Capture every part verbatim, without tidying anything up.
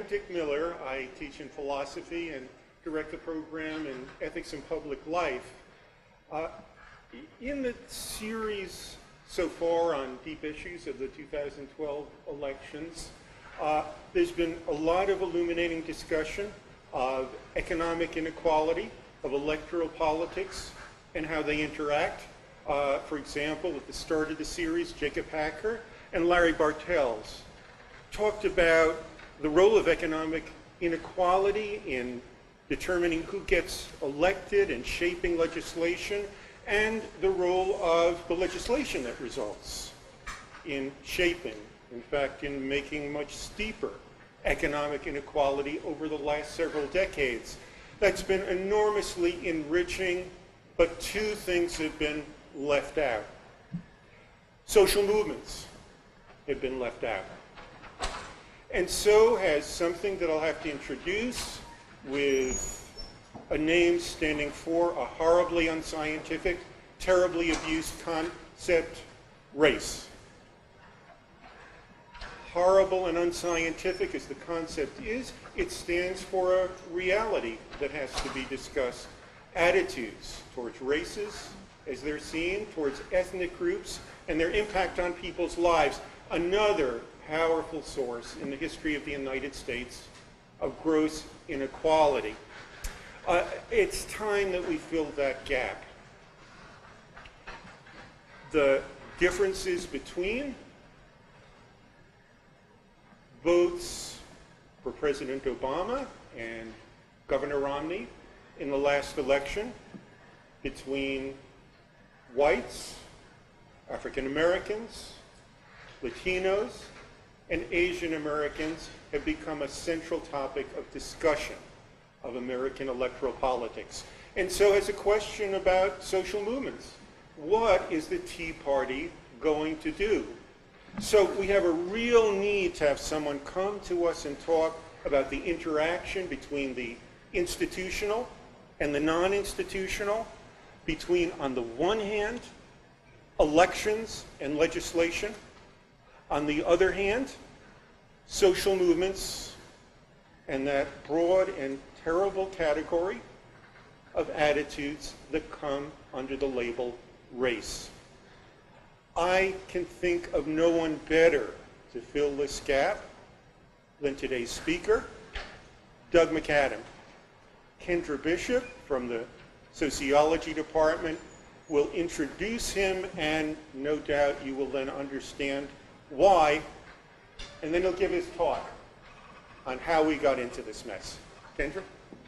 Dick Miller. I teach in philosophy and direct the program in ethics and public life. Uh, in the series so far on deep issues of the two thousand twelve elections, uh, there's been a lot of illuminating discussion of economic inequality, of electoral politics, and how they interact. Uh, for example, at the start of the series, Jacob Hacker and Larry Bartels talked about the role of economic inequality in determining who gets elected and shaping legislation, and the role of the legislation that results in shaping, in fact, in making much steeper economic inequality over the last several decades. That's been enormously enriching, but two things have been left out. Social movements have been left out. And so has something that I'll have to introduce with a name standing for a horribly unscientific, terribly abused concept, race. Horrible and unscientific as the concept is, it stands for a reality that has to be discussed. Attitudes towards races as they're seen, towards ethnic groups, and their impact on people's lives. Another powerful source in the history of the United States of gross inequality. Uh, it's time that we fill that gap. The differences between votes for President Obama and Governor Romney in the last election, between whites, African Americans, Latinos, and Asian Americans have become a central topic of discussion of American electoral politics. And so has a question about social movements. What is the Tea Party going to do? So we have a real need to have someone come to us and talk about the interaction between the institutional and the non-institutional, between, on the one hand, elections and legislation, on the other hand, social movements and that broad and terrible category of attitudes that come under the label race. I can think of no one better to fill this gap than today's speaker, Doug McAdam. Kendra Bishop from the Sociology Department will introduce him, and no doubt you will then understand why, and then he'll give his talk on how we got into this mess. Kendra?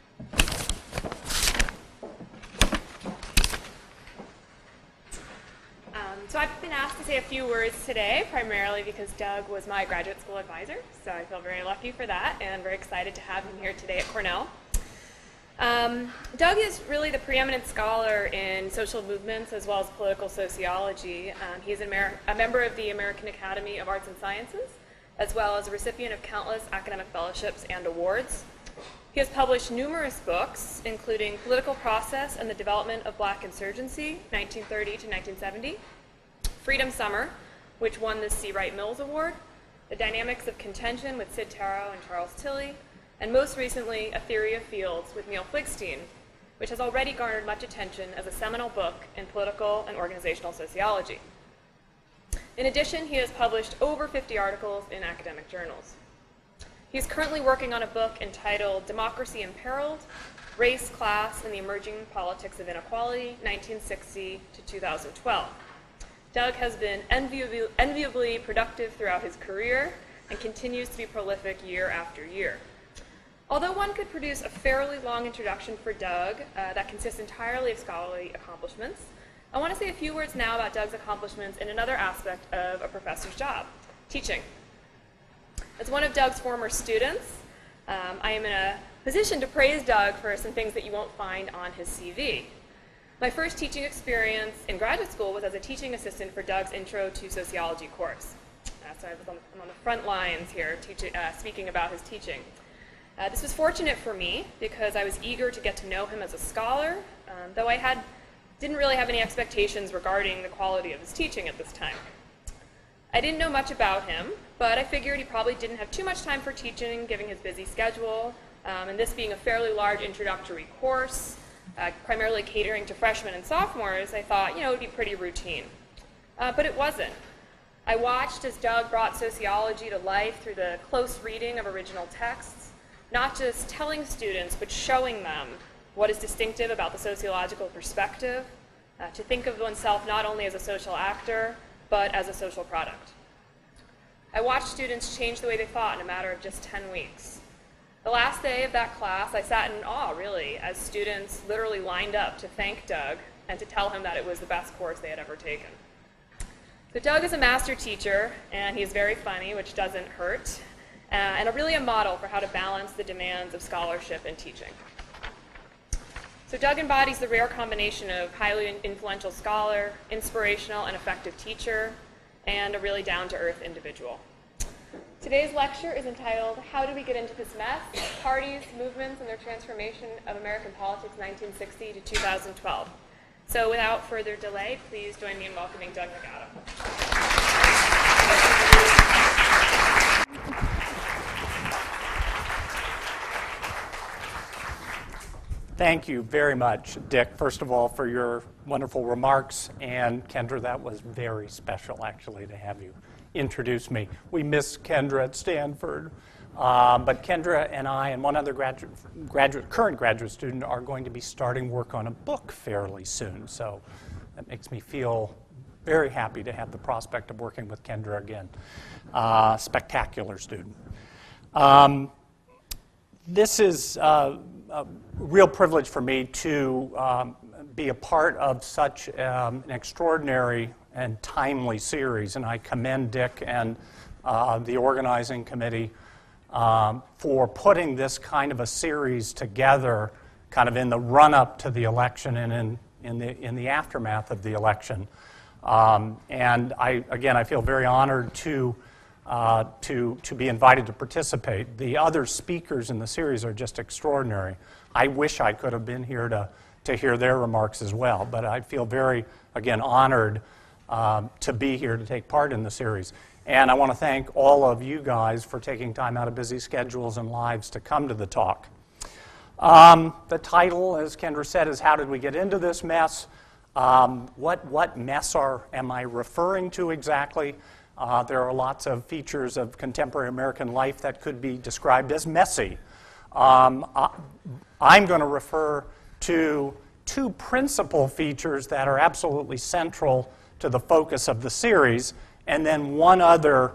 Um, so I've been asked to say a few words today, primarily because Doug was my graduate school advisor, so I feel very lucky for that, and very excited to have him here today at Cornell. Um, Doug is really the preeminent scholar in social movements as well as political sociology. Um, he's an Amer- a member of the American Academy of Arts and Sciences, as well as a recipient of countless academic fellowships and awards. He has published numerous books, including Political Process and the Development of Black Insurgency, nineteen thirty to nineteen seventy, Freedom Summer, which won the C. Wright Mills Award, The Dynamics of Contention with Sid Tarrow and Charles Tilly, and most recently, A Theory of Fields with Neil Fligstein, which has already garnered much attention as a seminal book in political and organizational sociology. In addition, he has published over fifty articles in academic journals. He is currently working on a book entitled Democracy Imperiled, Race, Class, and the Emerging Politics of Inequality, nineteen sixty to two thousand twelve. Doug has been enviably, enviably productive throughout his career and continues to be prolific year after year. Although one could produce a fairly long introduction for Doug uh, that consists entirely of scholarly accomplishments, I want to say a few words now about Doug's accomplishments in another aspect of a professor's job, teaching. As one of Doug's former students, um, I am in a position to praise Doug for some things that you won't find on his C V. My first teaching experience in graduate school was as a teaching assistant for Doug's Intro to Sociology course. Uh, so I was on, I'm on the front lines here teaching, uh, speaking about his teaching. Uh, this was fortunate for me because I was eager to get to know him as a scholar, um, though I had, didn't really have any expectations regarding the quality of his teaching at this time. I didn't know much about him, but I figured he probably didn't have too much time for teaching, given his busy schedule, um, and this being a fairly large introductory course, uh, primarily catering to freshmen and sophomores, I thought, you know, it would be pretty routine. Uh, but it wasn't. I watched as Doug brought sociology to life through the close reading of original texts, not just telling students, but showing them what is distinctive about the sociological perspective, uh, to think of oneself not only as a social actor, but as a social product. I watched students change the way they thought in a matter of just ten weeks. The last day of that class, I sat in awe, really, as students literally lined up to thank Doug and to tell him that it was the best course they had ever taken. So Doug is a master teacher, and he's very funny, which doesn't hurt, uh, and a really a model for how to balance the demands of scholarship and teaching. So Doug embodies the rare combination of highly influential scholar, inspirational and effective teacher, and a really down-to-earth individual. Today's lecture is entitled, How Do We Get Into This Mess? Parties, Movements, and Their Transformation of American Politics nineteen sixty to two thousand twelve. So without further delay, please join me in welcoming Doug McAdam. Thank you very much, Dick, first of all, for your wonderful remarks. And Kendra, that was very special, actually, to have you introduce me. We miss Kendra at Stanford. Uh, but Kendra and I and one other graduate, graduate, current graduate student are going to be starting work on a book fairly soon. So that makes me feel very happy to have the prospect of working with Kendra again. Uh, spectacular student. Um, this is uh, a real privilege for me to um, be a part of such um, an extraordinary and timely series, and I commend Dick and uh, the organizing committee um, for putting this kind of a series together kind of in the run-up to the election and in, in, the, in the aftermath of the election. Um, and I, again, I feel very honored to Uh, to, to be invited to participate. The other speakers in the series are just extraordinary. I wish I could have been here to, to hear their remarks as well, but I feel very, again, honored um, to be here to take part in the series. And I want to thank all of you guys for taking time out of busy schedules and lives to come to the talk. Um, the title, as Kendra said, is How Did We Get Into This Mess? Um, what, what mess are, am I referring to exactly? Uh, there are lots of features of contemporary American life that could be described as messy. Um, I, I'm going to refer to two principal features that are absolutely central to the focus of the series, and then one other,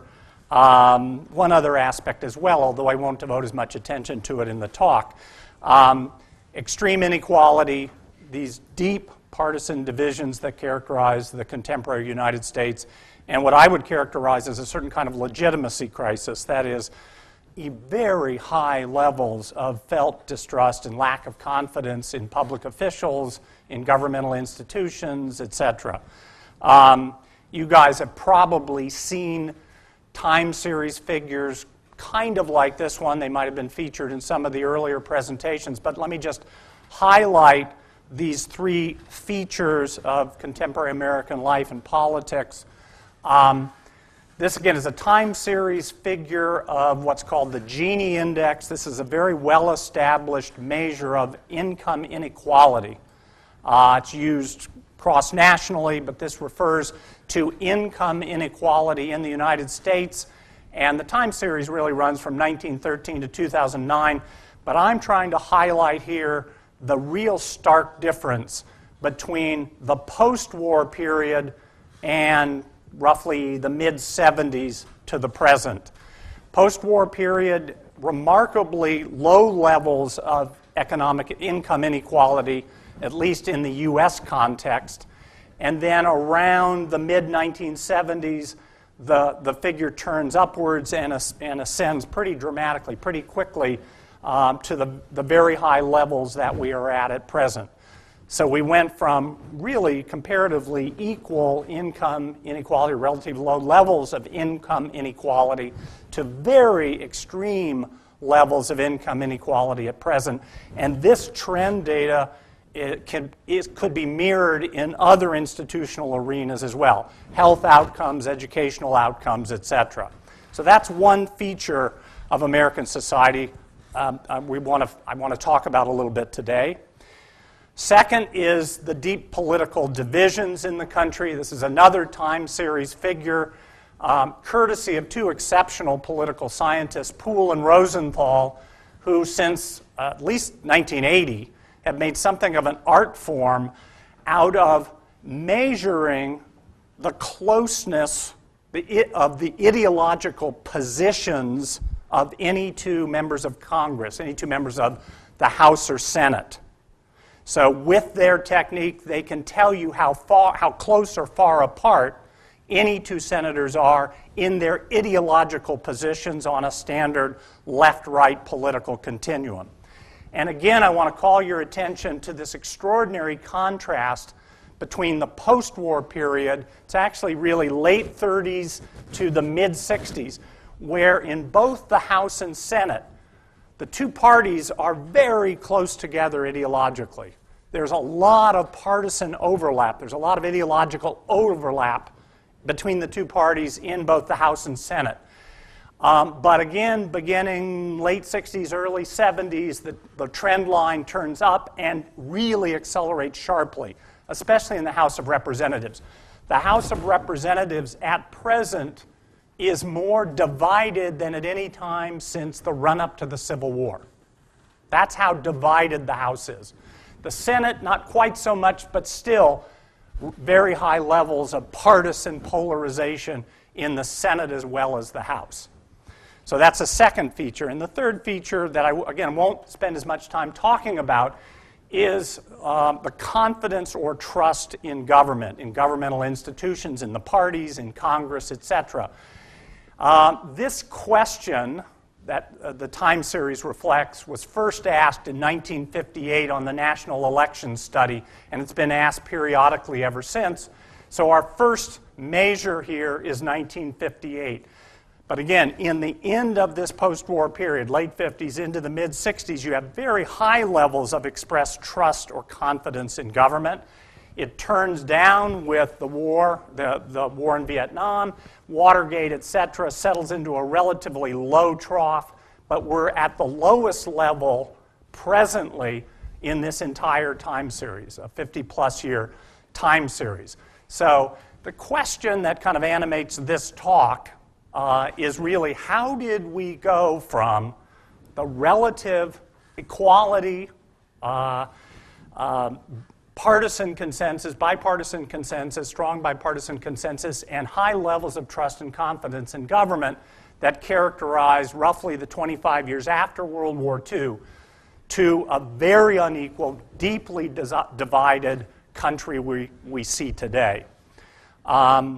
um, one other aspect as well, although I won't devote as much attention to it in the talk. Um, extreme inequality, these deep partisan divisions that characterize the contemporary United States, and what I would characterize as a certain kind of legitimacy crisis, that is, very high levels of felt distrust and lack of confidence in public officials, in governmental institutions, et cetera. Um, you guys have probably seen time series figures kind of like this one. They might have been featured in some of the earlier presentations, but let me just highlight these three features of contemporary American life and politics. Um, this, again, is a time series figure of what's called the Gini Index. This is a very well-established measure of income inequality. Uh, it's used cross-nationally, but this refers to income inequality in the United States. And the time series really runs from nineteen thirteen to two thousand nine. But I'm trying to highlight here the real stark difference between the post-war period and roughly the mid seventies to the present. Post-war period, remarkably low levels of economic income inequality, at least in the U S context. And then around the mid nineteen seventies, the, the figure turns upwards and, as, and ascends pretty dramatically, pretty quickly um, to the, the very high levels that we are at at present. So we went from really comparatively equal income inequality, relatively low levels of income inequality, to very extreme levels of income inequality at present. And this trend data it can, it could be mirrored in other institutional arenas as well. Health outcomes, educational outcomes, et cetera. So that's one feature of American society um, uh, we want to, I want to talk about a little bit today. Second is the deep political divisions in the country. This is another time series figure, um, courtesy of two exceptional political scientists, Poole and Rosenthal, who since uh, at least nineteen eighty have made something of an art form out of measuring the closeness of the ideological positions of any two members of Congress, any two members of the House or Senate. So with their technique, they can tell you how far, how close or far apart any two senators are in their ideological positions on a standard left-right political continuum. And again, I want to call your attention to this extraordinary contrast between the post-war period, it's actually really late thirties to the mid-sixties, where in both the House and Senate, the two parties are very close together ideologically. There's a lot of partisan overlap. There's a lot of ideological overlap between the two parties in both the House and Senate. Um, but again, beginning late sixties, early seventies, the, the trend line turns up and really accelerates sharply, especially in the House of Representatives. The House of Representatives at present is more divided than at any time since the run-up to the Civil War. That's how divided the House is. The Senate, not quite so much, but still very high levels of partisan polarization in the Senate as well as the House. So that's a second feature. And the third feature that I, again, won't spend as much time talking about is um, the confidence or trust in government, in governmental institutions, in the parties, in Congress, et cetera. Um, this question that uh, the time series reflects was first asked in nineteen fifty-eight on the National Election Study, and it's been asked periodically ever since. So our first measure here is nineteen fifty-eight. But again, in the end of this post-war period, late fifties into the mid-sixties, you have very high levels of expressed trust or confidence in government. It turns down with the war, the, the war in Vietnam, Watergate, et cetera, settles into a relatively low trough, but we're at the lowest level presently in this entire time series, a fifty-plus year time series. So the question that kind of animates this talk uh, is really, how did we go from the relative equality, uh, uh, partisan consensus, bipartisan consensus, strong bipartisan consensus, and high levels of trust and confidence in government that characterized roughly the twenty-five years after World War Two to a very unequal, deeply divided country we, we see today. Um,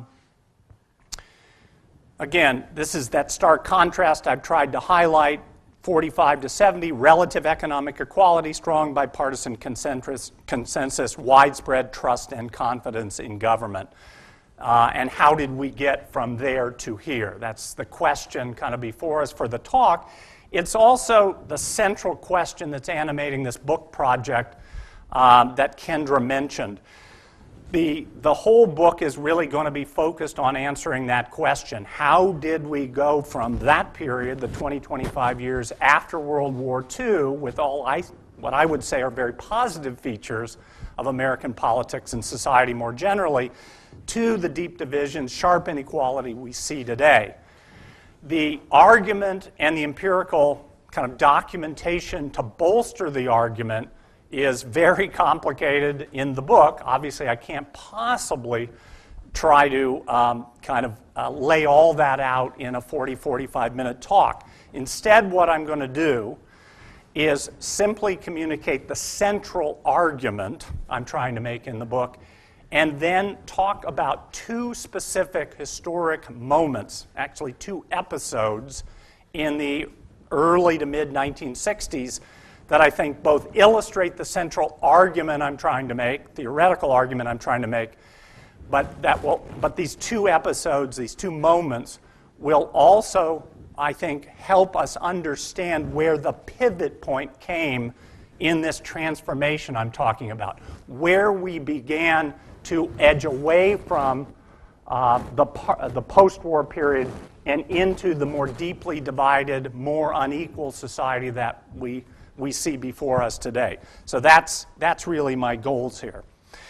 again, this is that stark contrast I've tried to highlight. forty-five to seventy, relative economic equality, strong bipartisan consensus, consensus, widespread trust and confidence in government. Uh, and how did we get from there to here? That's the question kind of before us for the talk. It's also the central question that's animating this book project um, that Kendra mentioned. The, the whole book is really going to be focused on answering that question. How did we go from that period, the twenty, twenty-five years after World War Two, with all I, what I would say are very positive features of American politics and society more generally, to the deep divisions, sharp inequality we see today? The argument and the empirical kind of documentation to bolster the argument is very complicated in the book. Obviously, I can't possibly try to um, kind of uh, lay all that out in a forty, forty-five minute talk. Instead, what I'm going to do is simply communicate the central argument I'm trying to make in the book, and then talk about two specific historic moments, actually two episodes in the early to mid nineteen sixties that I think both illustrate the central argument I'm trying to make, theoretical argument I'm trying to make, but that will, but these two episodes, these two moments, will also, I think, help us understand where the pivot point came in this transformation I'm talking about, where we began to edge away from uh, the, par- the post-war period and into the more deeply divided, more unequal society that we, we see before us today. So that's, that's really my goals here.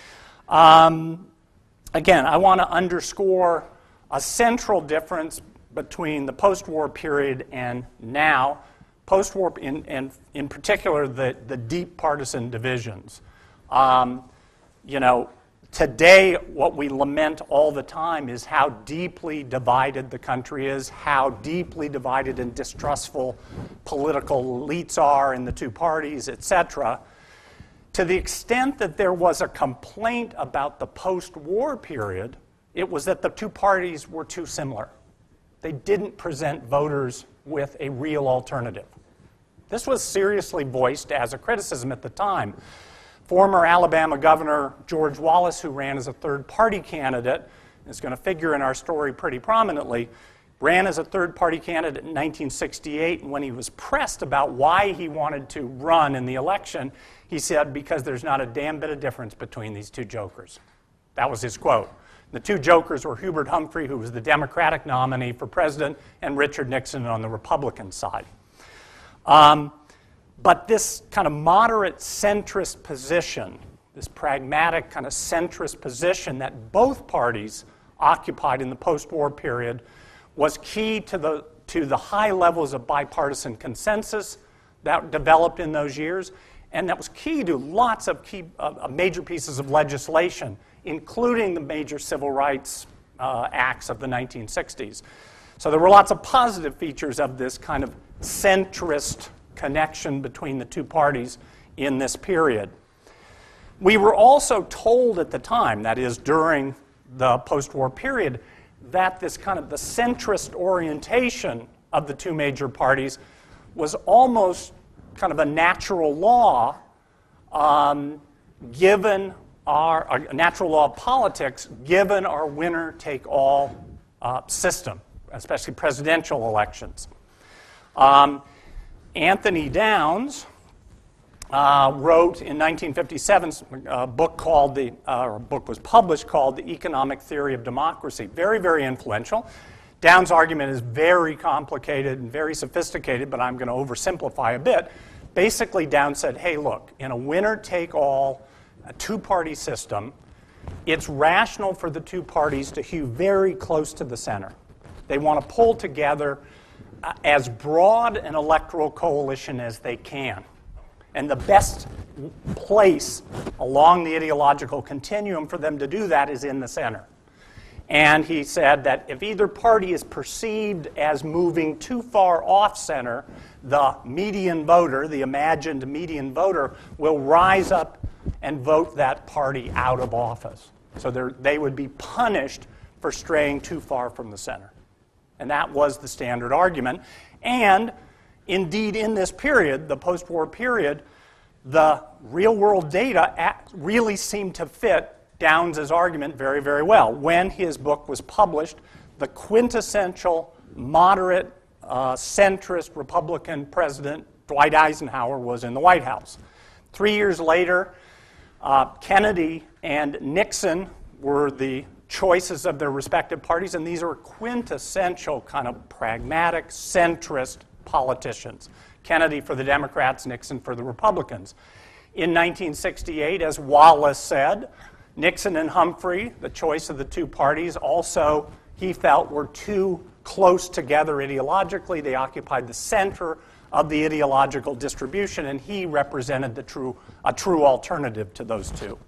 Um, again, I want to underscore a central difference between the post-war period and now. Post-war, in, in, in particular, the, the deep partisan divisions. Um, you know, today, what we lament all the time is how deeply divided the country is, how deeply divided and distrustful political elites are in the two parties, et cetera. To the extent that there was a complaint about the post-war period, it was that the two parties were too similar. They didn't present voters with a real alternative. This was seriously voiced as a criticism at the time. Former Alabama Governor George Wallace, who ran as a third-party candidate, is going to figure in our story pretty prominently, ran as a third-party candidate in nineteen sixty-eight, and when he was pressed about why he wanted to run in the election, he said, because there's not a damn bit of difference between these two jokers. That was his quote. The two jokers were Hubert Humphrey, who was the Democratic nominee for president, and Richard Nixon on the Republican side. Um, but this kind of moderate centrist position, this pragmatic kind of centrist position that both parties occupied in the post-war period was key to the, to the high levels of bipartisan consensus that developed in those years, and that was key to lots of key, uh, major pieces of legislation, including the major civil rights uh, acts of the nineteen sixties. So there were lots of positive features of this kind of centrist connection between the two parties in this period. We were also told at the time, that is during the post-war period, that this kind of the centrist orientation of the two major parties was almost kind of a natural law um, given our, a natural law of politics given our winner-take-all uh, system, especially presidential elections. Um, Anthony Downs uh, wrote in nineteen fifty-seven a book called the, uh, or a book was published called The Economic Theory of Democracy. Very, very influential. Downs' argument is very complicated and very sophisticated, but I'm going to oversimplify a bit. Basically, Downs said, hey, look, in a winner-take-all a two-party system, it's rational for the two parties to hew very close to the center. They want to pull together uh, as broad an electoral coalition as they can. And the best place along the ideological continuum for them to do that is in the center. And he said that if either party is perceived as moving too far off center, the median voter, the imagined median voter, will rise up and vote that party out of office. So they would be punished for straying too far from the center. And that was the standard argument. And indeed, in this period, the post-war period, the real-world data really seemed to fit Downs' argument very, very well. When his book was published, the quintessential moderate, uh, centrist Republican president, Dwight Eisenhower, was in the White House. Three years later, uh, Kennedy and Nixon were the choices of their respective parties, and these are quintessential kind of pragmatic, centrist politicians. Kennedy for the Democrats, Nixon for the Republicans. In nineteen sixty-eight, as Wallace said, Nixon and Humphrey, the choice of the two parties, also, he felt, were too close together ideologically. They occupied the center of the ideological distribution, and he represented the true, a true alternative to those two.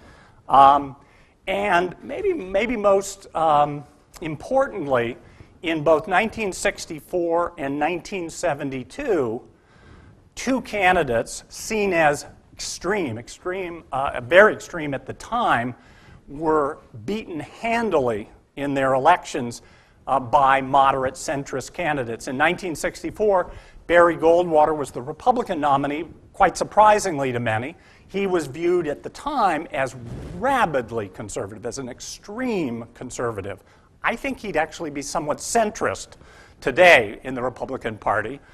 Um, and maybe, maybe most um, importantly, in both nineteen sixty-four and nineteen seventy-two, two candidates seen as extreme, extreme, uh, very extreme at the time, were beaten handily in their elections uh, by moderate centrist candidates. In nineteen sixty-four, Barry Goldwater was the Republican nominee, quite surprisingly to many. He was viewed at the time as rabidly conservative, as an extreme conservative. I think he'd actually be somewhat centrist today in the Republican Party.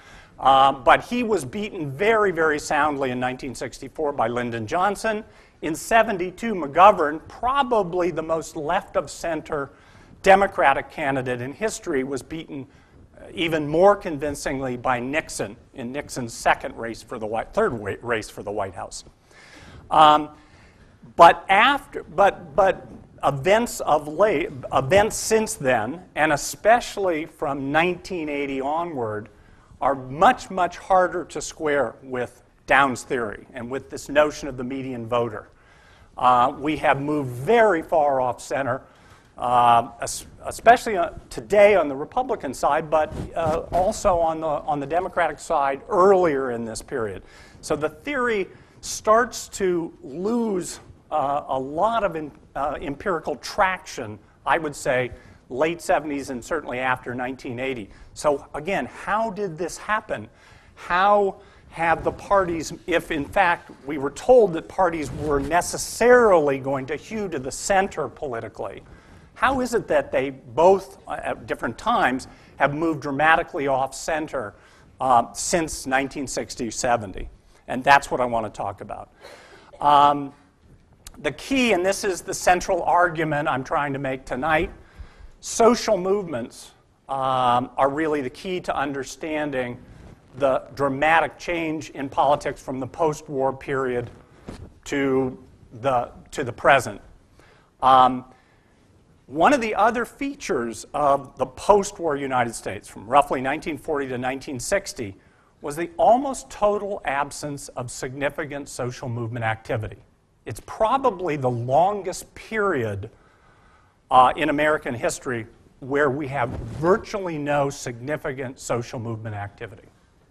Uh, but he was beaten very, very soundly in nineteen sixty-four by Lyndon Johnson. In seventy-two, McGovern, probably the most left-of-center Democratic candidate in history, was beaten even more convincingly by Nixon in Nixon's second race for the White, third race for the White House. Um, but after, but but events of late, events since then, and especially from nineteen eighty onward, are much, much harder to square with Downs' theory and with this notion of the median voter. Uh, we have moved very far off center, uh, especially today on the Republican side, but uh, also on the, on the Democratic side earlier in this period. So the theory starts to lose uh, a lot of in, uh, empirical traction, I would say, late seventies and certainly after nineteen eighty. So again, how did this happen? How have the parties, if in fact we were told that parties were necessarily going to hew to the center politically, how is it that they both, uh, at different times, have moved dramatically off center uh, since nineteen sixty, seventy? And that's what I want to talk about. Um, the key, and this is the central argument I'm trying to make tonight, social movements um, are really the key to understanding the dramatic change in politics from the post-war period to the, to the present. Um, one of the other features of the post-war United States, from roughly nineteen forty to nineteen sixty, was the almost total absence of significant social movement activity. It's probably the longest period uh, in American history where we have virtually no significant social movement activity.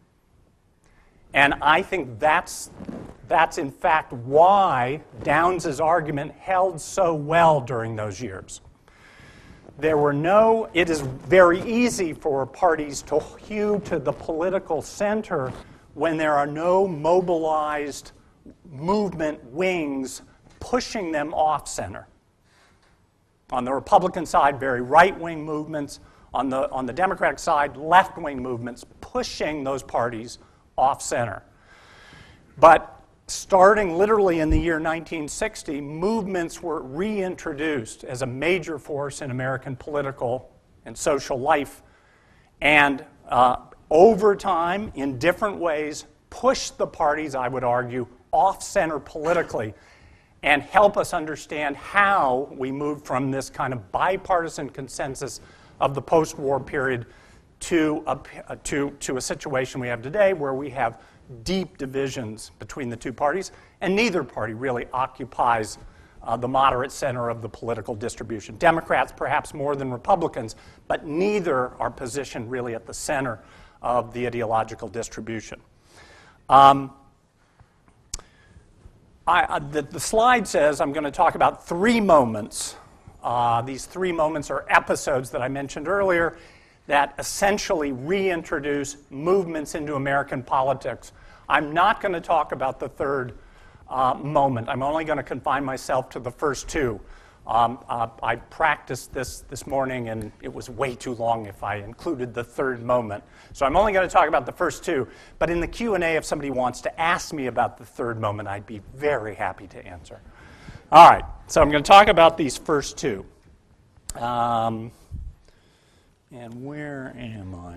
And I think that's, that's in fact why Downs' argument held so well during those years. There were no, it is very easy for parties to hew to the political center when there are no mobilized movement wings pushing them off center. On the Republican side, very right-wing movements. On the, on the Democratic side, left-wing movements pushing those parties off center. But starting literally in the year nineteen sixty, movements were reintroduced as a major force in American political and social life, and uh, over time, in different ways, pushed the parties, I would argue, off center politically, and help us understand how we moved from this kind of bipartisan consensus of the post-war period to a, to, to a situation we have today where we have deep divisions between the two parties, and neither party really occupies uh, the moderate center of the political distribution. Democrats perhaps more than Republicans, but neither are positioned really at the center of the ideological distribution. Um, I, uh, the, the slide says I'm going to talk about three moments. Uh, these three moments are episodes that I mentioned earlier that essentially reintroduce movements into American politics. I'm not going to talk about the third uh, moment. I'm only going to confine myself to the first two. Um, uh, I practiced this this morning, and it was way too long if I included the third moment. So I'm only going to talk about the first two. But in the Q and A, if somebody wants to ask me about the third moment, I'd be very happy to answer. All right, so I'm going to talk about these first two. Um, and where am I?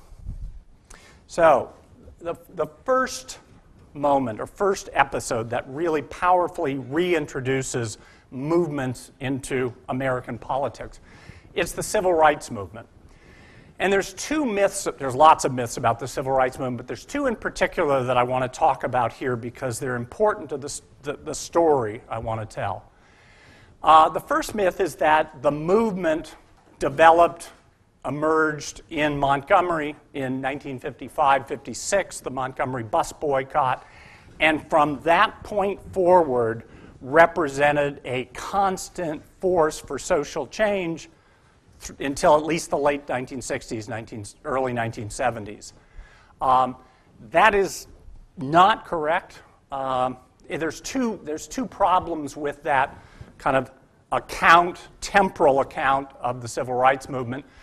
So the, the first moment or first episode that really powerfully reintroduces movements into American politics, it's the civil rights movement. And there's two myths, there's lots of myths about the civil rights movement, but there's two in particular that I want to talk about here because they're important to the, the, the story I want to tell. Uh, the first myth is that the movement developed, emerged in Montgomery in nineteen fifty-five fifty-six, the Montgomery bus boycott, and from that point forward represented a constant force for social change th- until at least the late nineteen sixties, nineteen, early nineteen seventies. Um, that is not correct. Um, there's two, there's two problems with that kind of account, temporal account of the civil rights movement.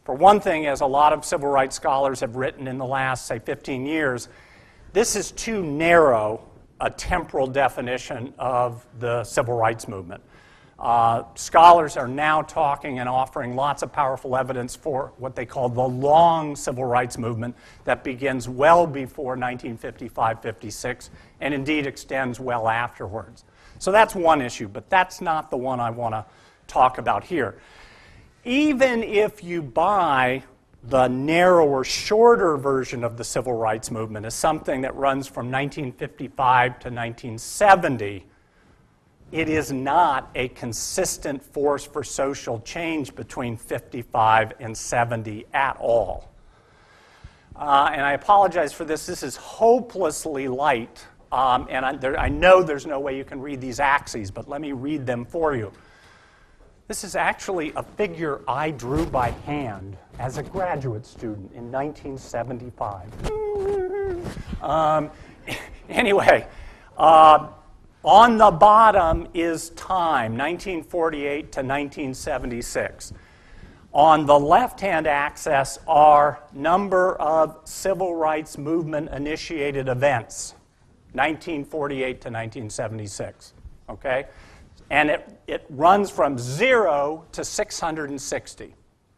For one thing, as a lot of civil rights scholars have written in the last, say, fifteen years, this is too narrow a temporal definition of the civil rights movement. Uh, scholars are now talking and offering lots of powerful evidence for what they call the long civil rights movement that begins well before nineteen fifty-five fifty-six and indeed extends well afterwards. So that's one issue, but that's not the one I want to talk about here. Even if you buy the narrower, shorter version of the civil rights movement as something that runs from nineteen fifty-five to nineteen seventy, it is not a consistent force for social change between fifty-five and seventy at all. Uh, and I apologize for this. This is hopelessly light, um, and I, there, I know there's no way you can read these axes, but let me read them for you. This is actually a figure I drew by hand as a graduate student in nineteen seventy-five. um, anyway, uh, on the bottom is time, nineteen forty-eight to nineteen seventy-six. On the left-hand axis are number of civil rights movement initiated events, nineteen forty-eight to nineteen seventy-six. Okay? And it, it runs from zero to six hundred sixty.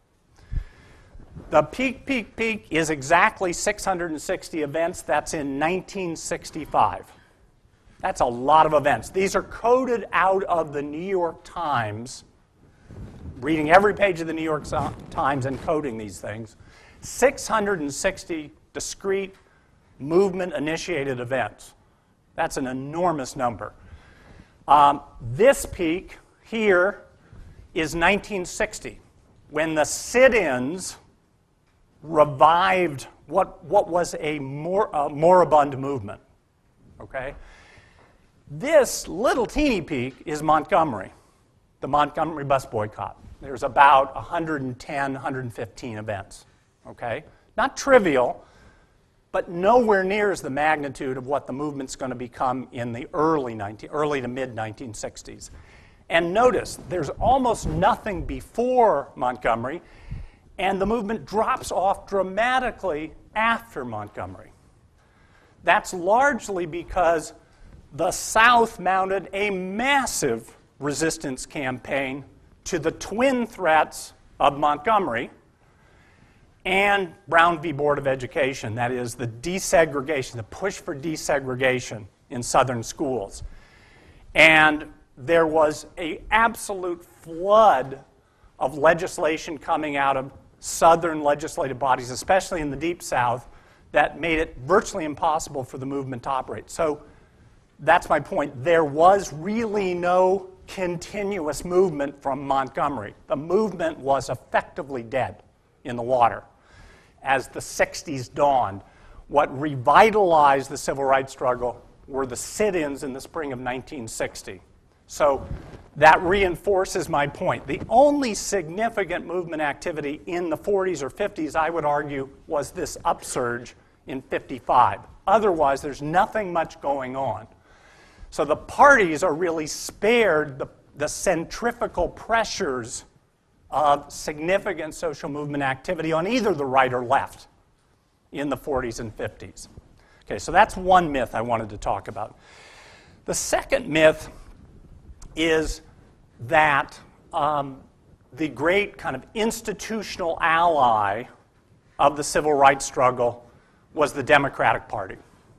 The peak, peak, peak is exactly six hundred sixty events. That's in nineteen sixty-five. That's a lot of events. These are coded out of the New York Times, reading every page of the New York Times and coding these things. six hundred sixty discrete movement-initiated events. That's an enormous number. Um, this peak here is nineteen sixty, when the sit-ins revived what, what was a mor- uh, moribund movement. Okay? This little teeny peak is Montgomery, the Montgomery bus boycott. There's about one hundred ten, one hundred fifteen events. Okay? Not trivial, but nowhere near as the magnitude of what the movement's going to become in the early, nineteen, early to mid nineteen sixties. And notice, there's almost nothing before Montgomery, and the movement drops off dramatically after Montgomery. That's largely because the South mounted a massive resistance campaign to the twin threats of Montgomery and Brown v. Board of Education, that is, the desegregation, the push for desegregation in Southern schools. And there was an absolute flood of legislation coming out of Southern legislative bodies, especially in the Deep South, that made it virtually impossible for the movement to operate. So that's my point. There was really no continuous movement from Montgomery. The movement was effectively dead in the water as the sixties dawned. What revitalized the civil rights struggle were the sit-ins in the spring of nineteen sixty. So that reinforces my point. The only significant movement activity in the forties or fifties, I would argue, was this upsurge in fifty-five. Otherwise, there's nothing much going on. So the parties are really spared the, the centrifugal pressures of significant social movement activity on either the right or left in the forties and fifties. Okay, so that's one myth I wanted to talk about. The second myth is that um, the great kind of institutional ally of the civil rights struggle was the Democratic Party.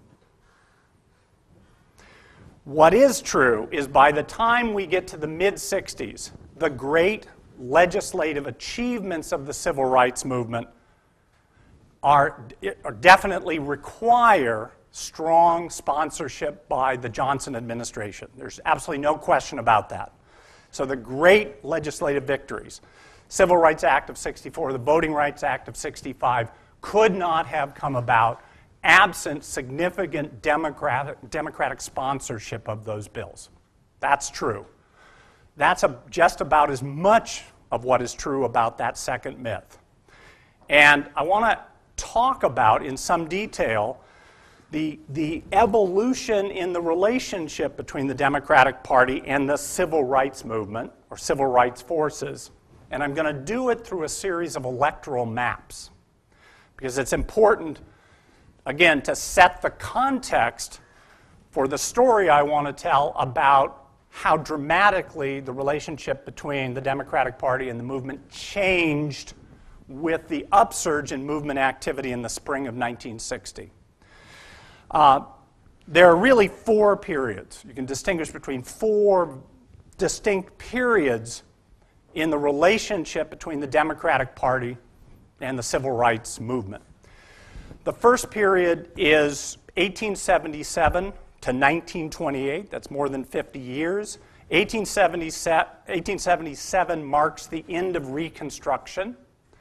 What is true is by the time we get to the mid-sixties, the great legislative achievements of the civil rights movement are, are definitely require strong sponsorship by the Johnson administration. There's absolutely no question about that. So the great legislative victories, Civil Rights Act of sixty-four, the Voting Rights Act of sixty-five, could not have come about absent significant democratic, democratic sponsorship of those bills. That's true. That's a, just about as much of what is true about that second myth. And I want to talk about in some detail the, the evolution in the relationship between the Democratic Party and the civil rights movement, or civil rights forces, and I'm going to do it through a series of electoral maps, because it's important, again, to set the context for the story I want to tell about how dramatically the relationship between the Democratic Party and the movement changed with the upsurge in movement activity in the spring of nineteen sixty. Uh, there are really four periods. You can distinguish between four distinct periods in the relationship between the Democratic Party and the civil rights movement. The first period is eighteen seventy-seven to nineteen twenty-eight. That's more than fifty years. eighteen seventy-seven marks the end of Reconstruction.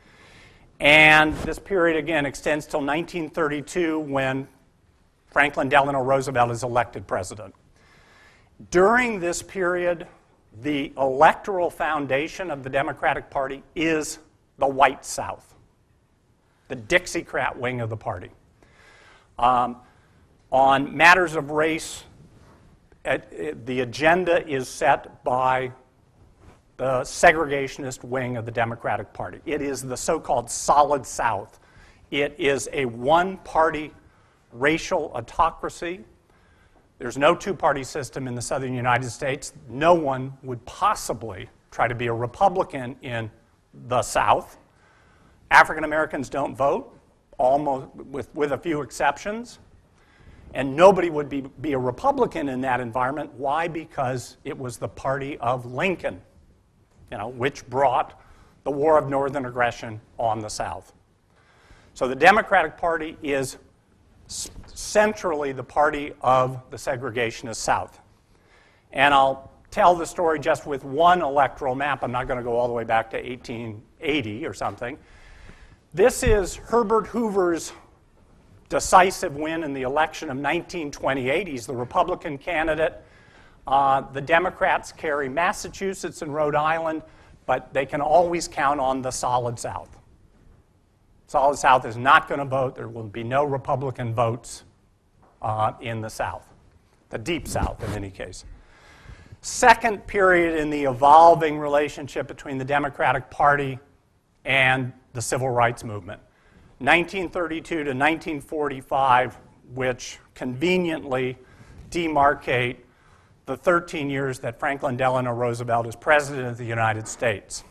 And this period, again, extends till nineteen thirty-two, when Franklin Delano Roosevelt is elected president. During this period, the electoral foundation of the Democratic Party is the white South, the Dixiecrat wing of the party. Um, on matters of race, it, it, the agenda is set by the segregationist wing of the Democratic Party. It is the so-called Solid South. It is a one-party racial autocracy. There's no two-party system in the southern United States. No one would possibly try to be a Republican in the South. African Americans don't vote, almost with, with a few exceptions. And nobody would be, be a Republican in that environment. Why? Because it was the party of Lincoln, you know, which brought the War of Northern Aggression on the South. So the Democratic Party is centrally the party of the segregationist South. And I'll tell the story just with one electoral map. I'm not going to go all the way back to eighteen eighty or something. This is Herbert Hoover's decisive win in the election of nineteen twenty-eight. He's the Republican candidate. Uh, the Democrats carry Massachusetts and Rhode Island, but they can always count on the Solid South. Solid South is not going to vote. There will be no Republican votes uh, in the South, the Deep South in any case. Second period in the evolving relationship between the Democratic Party and the civil rights movement, nineteen thirty-two to nineteen forty-five, which conveniently demarcate the thirteen years that Franklin Delano Roosevelt is president of the United States.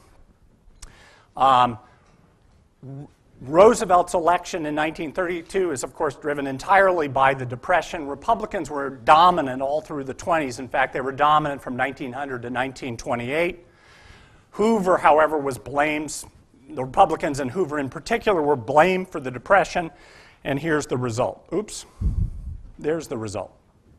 Um, Roosevelt's election in nineteen thirty-two is, of course, driven entirely by the Depression. Republicans were dominant all through the twenties. In fact, they were dominant from nineteen hundred to nineteen twenty-eight. Hoover, however, was blamed. The Republicans and Hoover in particular were blamed for the Depression, and here's the result. Oops. There's the result.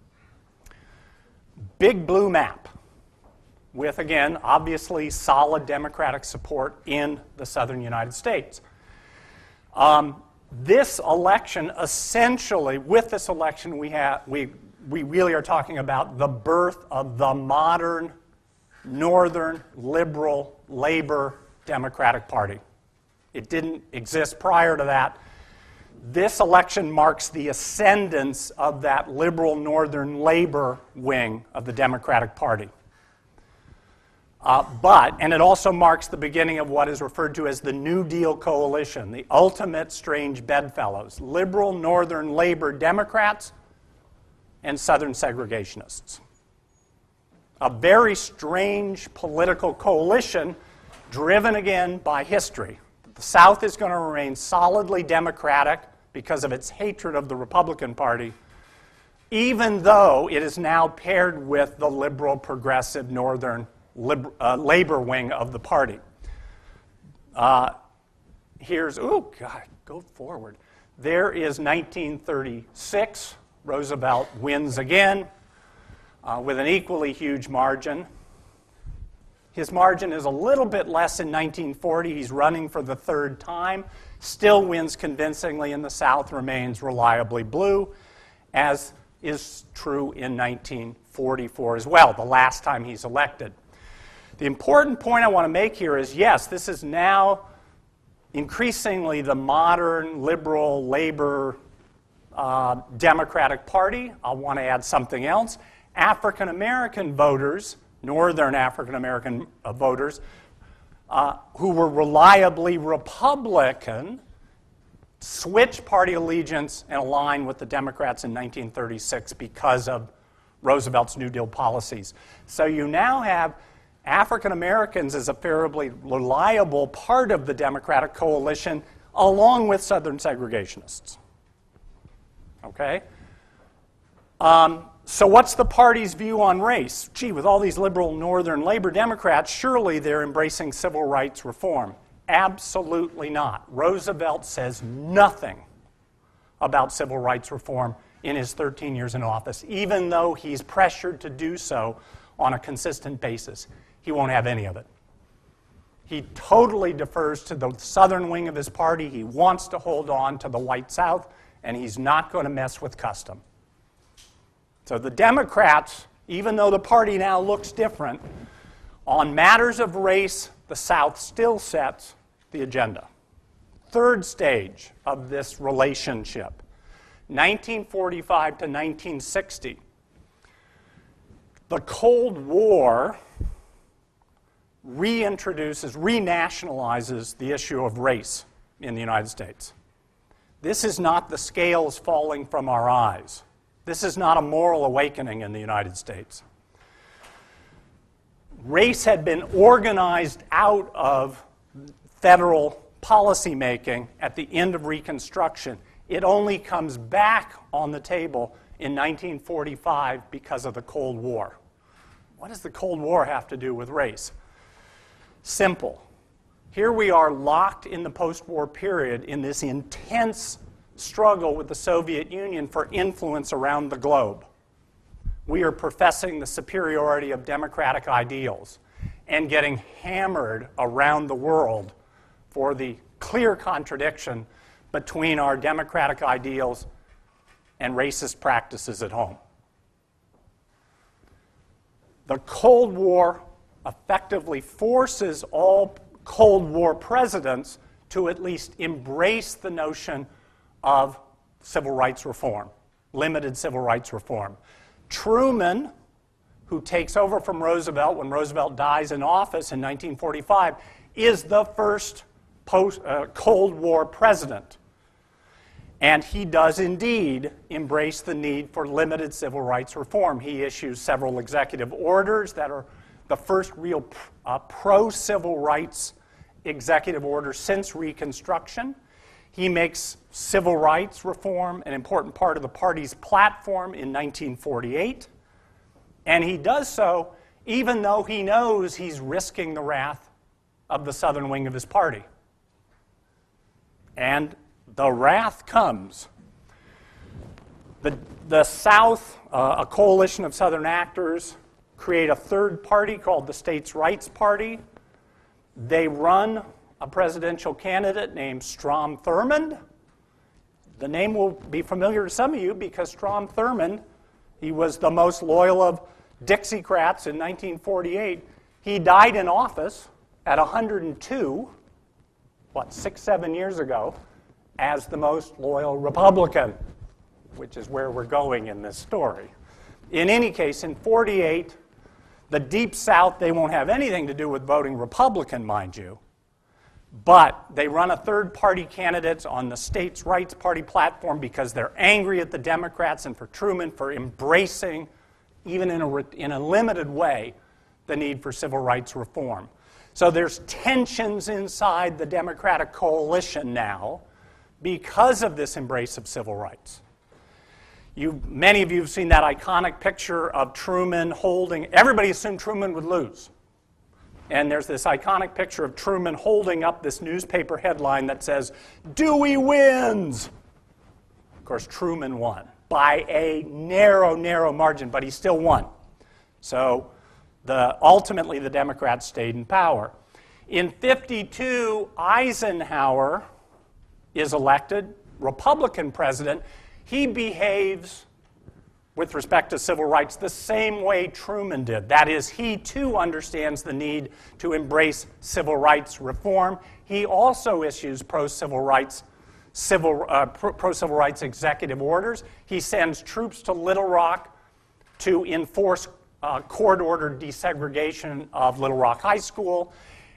Big blue map with, again, obviously solid Democratic support in the southern United States. Um, this election, essentially, with this election, we have we we really are talking about the birth of the modern northern liberal labor Democratic Party. It didn't exist prior to that. This election marks the ascendance of that liberal northern labor wing of the Democratic Party. Uh, but, and it also marks the beginning of what is referred to as the New Deal coalition, the ultimate strange bedfellows, liberal northern labor Democrats and southern segregationists. A very strange political coalition driven again by history. The South is going to remain solidly Democratic because of its hatred of the Republican Party, even though it is now paired with the liberal progressive northern Liber, uh, labor wing of the party. Uh, here's, oh, God, go forward. There is nineteen thirty-six. Roosevelt wins again uh, with an equally huge margin. His margin is a little bit less in nineteen forty. He's running for the third time. Still wins convincingly in the South, remains reliably blue, as is true in nineteen forty-four as well, the last time he's elected. The important point I want to make here is, yes, this is now increasingly the modern liberal labor uh, Democratic Party. I want to add something else. African American voters, northern African American uh, voters, uh, who were reliably Republican, switch party allegiance and align with the Democrats in nineteen thirty-six because of Roosevelt's New Deal policies. So you now have African Americans as a fairly reliable part of the Democratic coalition, along with Southern segregationists. Okay? Um, so what's the party's view on race? Gee, with all these liberal Northern labor Democrats, surely they're embracing civil rights reform. Absolutely not. Roosevelt says nothing about civil rights reform in his thirteen years in office, even though he's pressured to do so on a consistent basis. He won't have any of it. He totally defers to the southern wing of his party. He wants to hold on to the white South, and he's not going to mess with custom. So the Democrats, even though the party now looks different, on matters of race, the South still sets the agenda. Third stage of this relationship, nineteen forty-five to nineteen sixty. The Cold War reintroduces, renationalizes the issue of race in the United States. This is not the scales falling from our eyes. This is not a moral awakening in the United States. Race had been organized out of federal policymaking at the end of Reconstruction. It only comes back on the table in nineteen forty-five because of the Cold War. What does the Cold War have to do with race? Simple. Here we are locked in the post-war period in this intense struggle with the Soviet Union for influence around the globe. We are professing the superiority of democratic ideals and getting hammered around the world for the clear contradiction between our democratic ideals and racist practices at home. The Cold War effectively forces all Cold War presidents to at least embrace the notion of civil rights reform, limited civil rights reform. Truman, who takes over from Roosevelt when Roosevelt dies in office in nineteen forty-five, is the first post, uh, Cold War president. And he does indeed embrace the need for limited civil rights reform. He issues several executive orders that are the first real uh, pro-civil rights executive orders since Reconstruction. He makes civil rights reform an important part of the party's platform in nineteen forty-eight. And he does so even though he knows he's risking the wrath of the southern wing of his party. And the wrath comes. The, the South, uh, a coalition of Southern actors, create a third party called the States' Rights Party. They run a presidential candidate named Strom Thurmond. The name will be familiar to some of you because Strom Thurmond, he was the most loyal of Dixiecrats in nineteen forty-eight. He died in office at one hundred two, what, six, seven years ago, as the most loyal Republican, which is where we're going in this story. In any case, in forty-eight, the Deep South, they won't have anything to do with voting Republican, mind you, but they run a third-party candidate on the States' Rights Party platform because they're angry at the Democrats and for Truman for embracing, even in a, in a limited way, the need for civil rights reform. So there's tensions inside the Democratic coalition now because of this embrace of civil rights. You, many of you have seen that iconic picture of Truman holding, everybody assumed Truman would lose. And there's this iconic picture of Truman holding up this newspaper headline that says, "Dewey wins!" Of course, Truman won by a narrow, narrow margin, but he still won. So the, ultimately, the Democrats stayed in power. In fifty-two, Eisenhower is elected Republican president. He behaves, with respect to civil rights, the same way Truman did. That is, he too understands the need to embrace civil rights reform. He also issues pro-civil rights, civil, uh, pro-civil rights executive orders. He sends troops to Little Rock to enforce uh, court-ordered desegregation of Little Rock High School.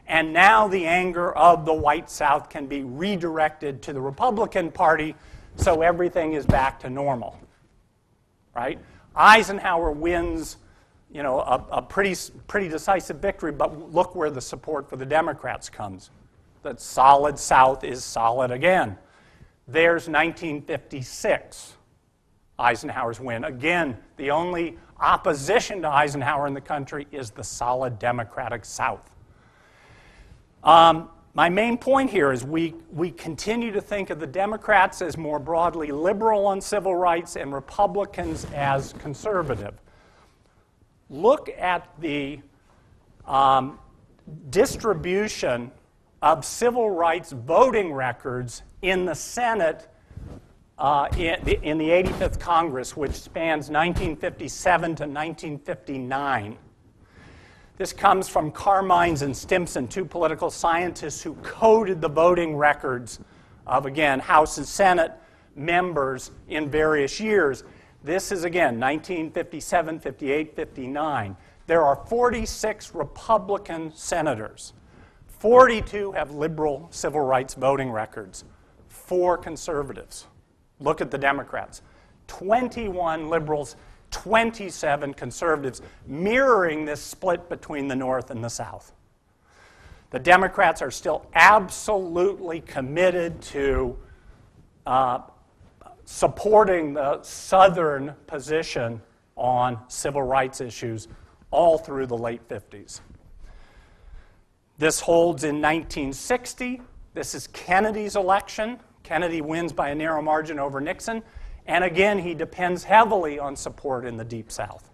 And now the anger of the white South can be redirected to the Republican Party, so everything is back to normal, right? Eisenhower wins, you know, a, a pretty, pretty decisive victory, but look where the support for the Democrats comes. The solid South is solid again. There's nineteen fifty-six, Eisenhower's win. Again, the only opposition to Eisenhower in the country is the solid Democratic South. Um, my main point here is we, we continue to think of the Democrats as more broadly liberal on civil rights and Republicans as conservative. Look at the um, distribution of civil rights voting records in the Senate uh, in, the, in the eighty-fifth Congress, which spans nineteen fifty-seven to nineteen fifty-nine. This comes from Carmines and Stimson, two political scientists who coded the voting records of, again, House and Senate members in various years. This is, again, nineteen fifty-seven, fifty-eight, fifty-nine. There are forty-six Republican senators. forty-two have liberal civil rights voting records. Four conservatives. Look at the Democrats. twenty-one liberals, twenty-seven conservatives, mirroring this split between the North and the South. The Democrats are still absolutely committed to uh, supporting the Southern position on civil rights issues all through the late fifties. This holds in nineteen sixty. This is Kennedy's election. Kennedy wins by a narrow margin over Nixon. And again, he depends heavily on support in the Deep South.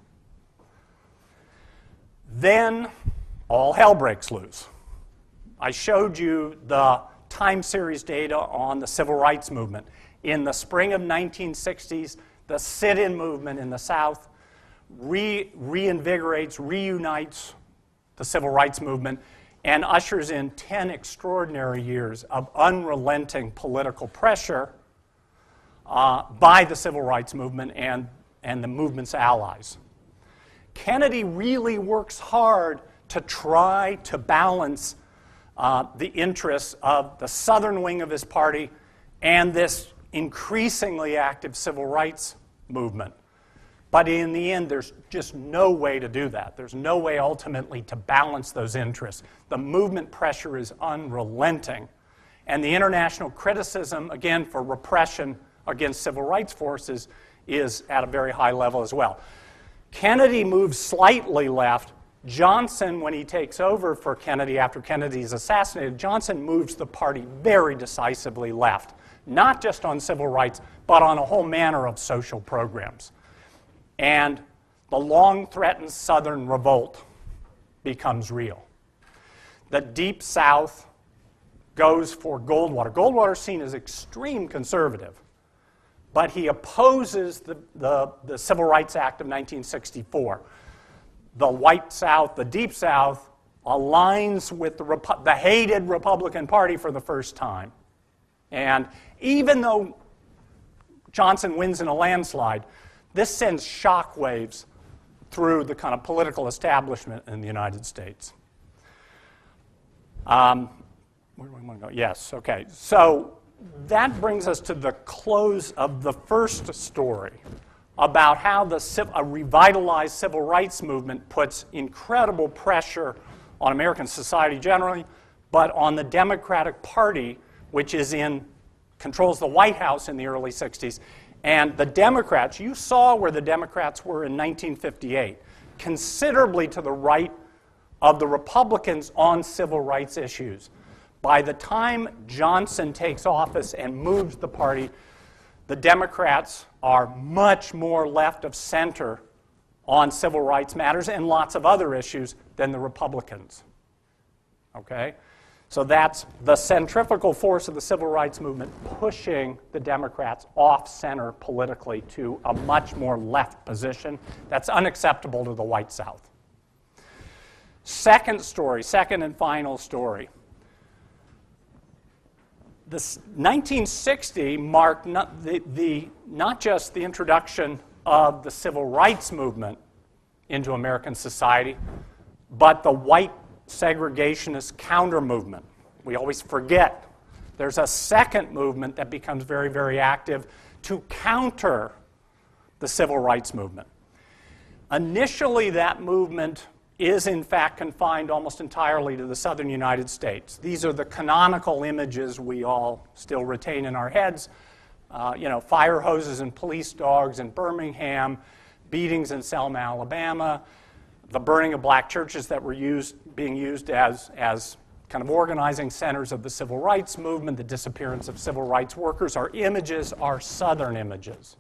Then all hell breaks loose. I showed you the time series data on the civil rights movement. In the spring of nineteen sixties, the sit-in movement in the South re- reinvigorates, reunites the civil rights movement, and ushers in ten extraordinary years of unrelenting political pressure uh, by the civil rights movement and, and the movement's allies. Kennedy really works hard to try to balance uh, the interests of the southern wing of his party and this increasingly active civil rights movement. But in the end, there's just no way to do that. There's no way ultimately to balance those interests. The movement pressure is unrelenting. And the international criticism, again, for repression against civil rights forces is at a very high level as well. Kennedy moves slightly left. Johnson, when he takes over for Kennedy after Kennedy is assassinated, Johnson moves the party very decisively left, not just on civil rights, but on a whole manner of social programs. And the long-threatened Southern revolt becomes real. The Deep South goes for Goldwater. Goldwater is seen as extreme conservative, but he opposes the, the, the Civil Rights Act of nineteen sixty-four. The white South, the Deep South, aligns with the, Repu- the hated Republican Party for the first time. And even though Johnson wins in a landslide, this sends shockwaves through the kind of political establishment in the United States. Um, where do we want to go? Yes, okay. So that brings us to the close of the first story about how the a revitalized civil rights movement puts incredible pressure on American society generally, but on the Democratic Party, which is in controls the White House in the early sixties. And the Democrats, you saw where the Democrats were in nineteen fifty-eight, considerably to the right of the Republicans on civil rights issues. By the time Johnson takes office and moves the party, the Democrats are much more left of center on civil rights matters and lots of other issues than the Republicans. Okay? So that's the centrifugal force of the civil rights movement pushing the Democrats off-center politically to a much more left position. That's unacceptable to the white South. Second story, second and final story. This nineteen sixty marked not, the, the, not just the introduction of the civil rights movement into American society, but the white segregationist counter-movement. We always forget there's a second movement that becomes very, very active to counter the civil rights movement. Initially, that movement is in fact confined almost entirely to the southern United States. These are the canonical images we all still retain in our heads. Uh, you know, fire hoses and police dogs in Birmingham, beatings in Selma, Alabama, the burning of black churches that were used, being used as, as kind of organizing centers of the civil rights movement, the disappearance of civil rights workers. Our images are southern images.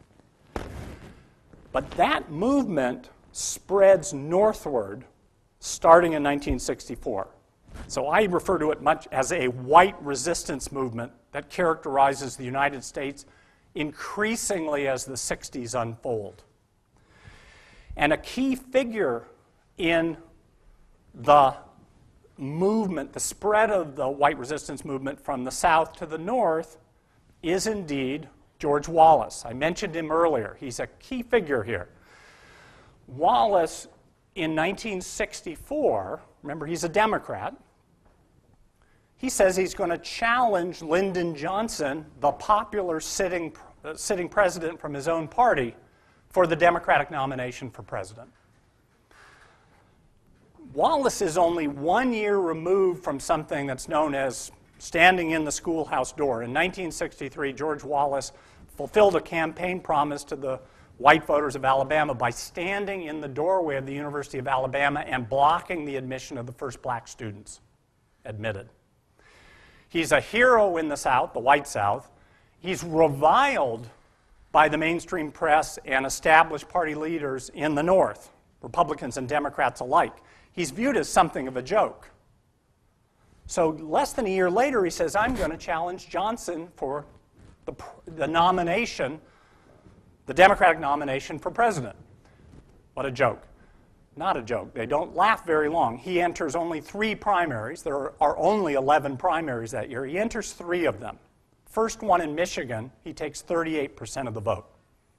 But that movement spreads northward starting in nineteen sixty-four. So I refer to it much as a white resistance movement that characterizes the United States increasingly as the sixties unfold. And a key figure in the movement, the spread of the white resistance movement from the south to the north, is indeed George Wallace. I mentioned him earlier. He's a key figure here. Wallace, in nineteen sixty-four, remember he's a Democrat, he says he's going to challenge Lyndon Johnson, the popular sitting, uh, sitting president from his own party, for the Democratic nomination for president. Wallace is only one year removed from something that's known as standing in the schoolhouse door. In nineteen sixty-three, George Wallace fulfilled a campaign promise to the white voters of Alabama by standing in the doorway of the University of Alabama and blocking the admission of the first black students admitted. He's a hero in the South, the white South. He's reviled by the mainstream press and established party leaders in the North, Republicans and Democrats alike. He's viewed as something of a joke. So less than a year later, he says, I'm going to challenge Johnson for the, the nomination, the Democratic nomination for president. What a joke. Not a joke. They don't laugh very long. He enters only three primaries. There are, are only eleven primaries that year. He enters three of them. First one in Michigan, he takes thirty-eight percent of the vote.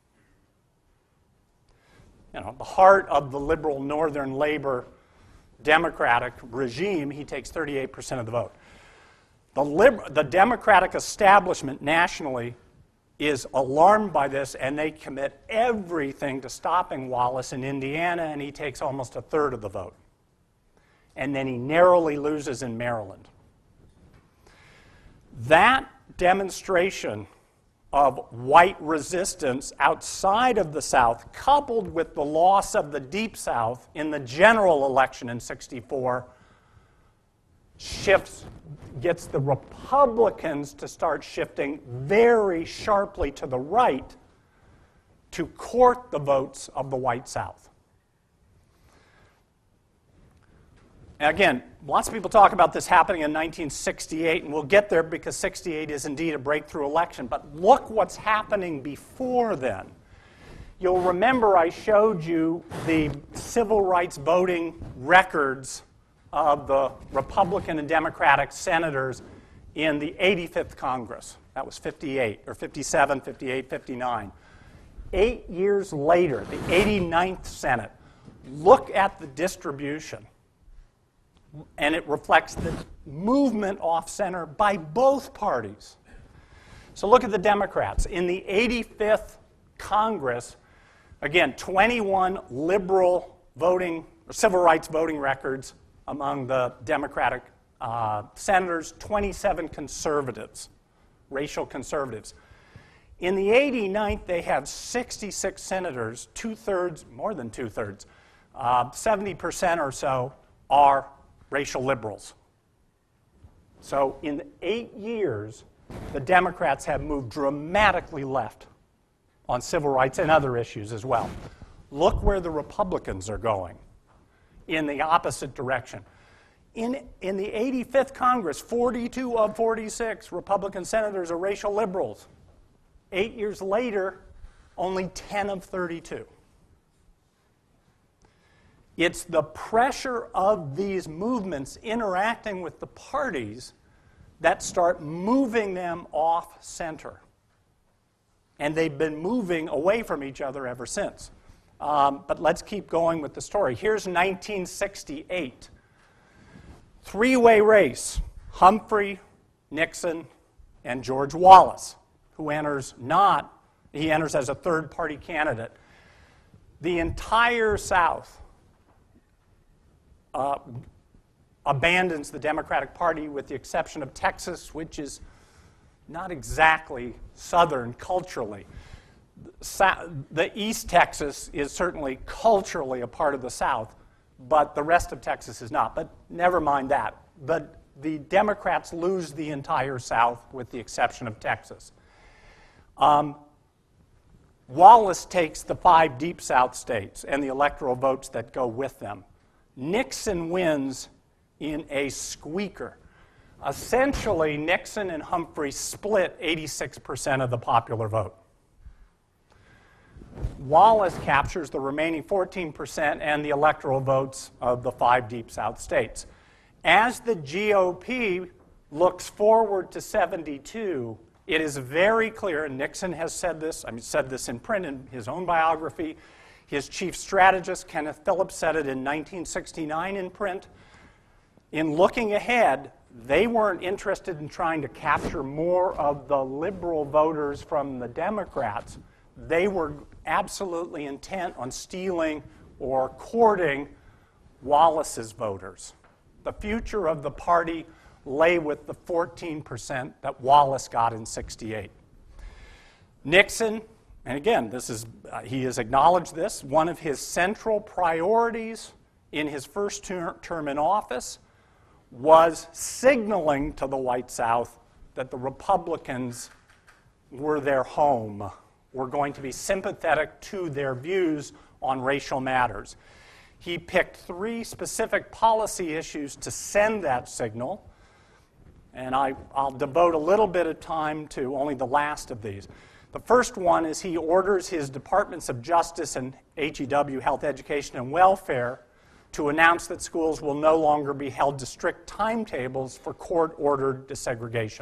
You know, the heart of the liberal Northern labor Democratic regime, he takes thirty-eight percent of the vote. The, liber- the Democratic establishment nationally is alarmed by this, and they commit everything to stopping Wallace in Indiana, and he takes almost a third of the vote. And then he narrowly loses in Maryland. That demonstration of white resistance outside of the South, coupled with the loss of the Deep South in the general election in sixty-four, shifts, gets the Republicans to start shifting very sharply to the right to court the votes of the white South. And again, lots of people talk about this happening in nineteen sixty-eight, and we'll get there because sixty-eight is indeed a breakthrough election. But look what's happening before then. You'll remember I showed you the civil rights voting records of the Republican and Democratic senators in the eighty-fifth Congress. That was fifty-eight, or fifty-seven, fifty-eight, fifty-nine. Eight years later, the eighty-ninth Senate, look at the distribution. And it reflects the movement off-center by both parties. So look at the Democrats. In the eighty-fifth Congress, again, twenty-one liberal voting, or civil rights voting records among the Democratic uh, senators, twenty-seven conservatives, racial conservatives. In the eighty-ninth, they have sixty-six senators, two-thirds, more than two-thirds, uh, seventy percent or so are racial liberals. So in eight years, the Democrats have moved dramatically left on civil rights and other issues as well. Look where the Republicans are going, in the opposite direction. In, in the eighty-fifth Congress, forty-two of forty-six Republican senators are racial liberals. Eight years later, only ten of thirty-two. It's the pressure of these movements interacting with the parties that start moving them off center. And they've been moving away from each other ever since. Um, but let's keep going with the story. Here's nineteen sixty-eight. three-way race, Humphrey, Nixon, and George Wallace, who enters not, he enters as a third-party candidate. The entire South uh, abandons the Democratic Party with the exception of Texas, which is not exactly Southern culturally. The East Texas is certainly culturally a part of the South, but the rest of Texas is not. But never mind that. But the Democrats lose the entire South with the exception of Texas. Um, Wallace takes the five Deep South states and the electoral votes that go with them. Nixon wins in a squeaker. Essentially, Nixon and Humphrey split eighty-six percent of the popular vote. Wallace captures the remaining fourteen percent and the electoral votes of the five Deep South states. As the G O P looks forward to seventy-two, it is very clear, and Nixon has said this, I mean, said this in print in his own biography. His chief strategist, Kenneth Phillips, said it in nineteen sixty-nine in print. In looking ahead, they weren't interested in trying to capture more of the liberal voters from the Democrats. They were absolutely intent on stealing or courting Wallace's voters. The future of the party lay with the fourteen percent that Wallace got in sixty-eight. Nixon, and again, this is, uh, he has acknowledged this, one of his central priorities in his first ter- term in office was signaling to the white South that the Republicans were their home, were going to be sympathetic to their views on racial matters. He picked three specific policy issues to send that signal, and I, I'll devote a little bit of time to only the last of these. The first one is he orders his Departments of Justice and H E W, Health, Education, and Welfare, to announce that schools will no longer be held to strict timetables for court-ordered desegregation.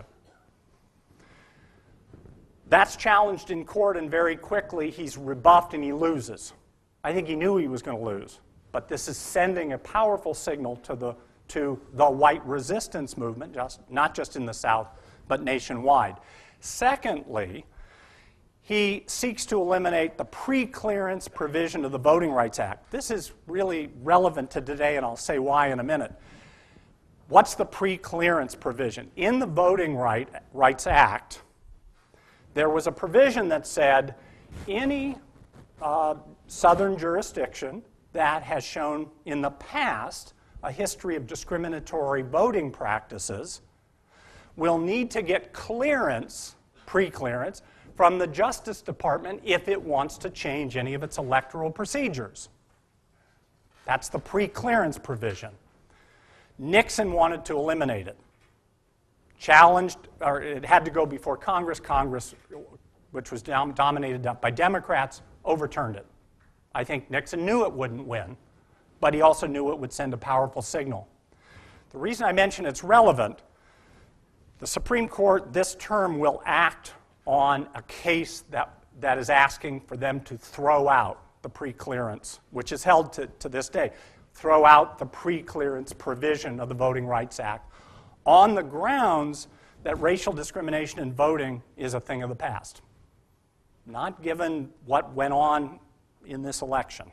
That's challenged in court, and very quickly he's rebuffed and he loses. I think he knew he was going to lose, but this is sending a powerful signal to the, to the white resistance movement, just, not just in the South, but nationwide. Secondly, he seeks to eliminate the pre-clearance provision of the Voting Rights Act. This is really relevant to today, and I'll say why in a minute. What's the pre-clearance provision? In the Voting Right, Rights Act, there was a provision that said any uh, Southern jurisdiction that has shown in the past a history of discriminatory voting practices will need to get clearance, pre-clearance, from the Justice Department if it wants to change any of its electoral procedures. That's the pre-clearance provision. Nixon wanted to eliminate it. Challenged, or it had to go before Congress. Congress, which was dom- dominated by Democrats, overturned it. I think Nixon knew it wouldn't win, but he also knew it would send a powerful signal. The reason I mention it's relevant, the Supreme Court this term will act on a case that, that is asking for them to throw out the pre-clearance, which is held to, to this day, throw out the pre-clearance provision of the Voting Rights Act on the grounds that racial discrimination in voting is a thing of the past, not given what went on in this election.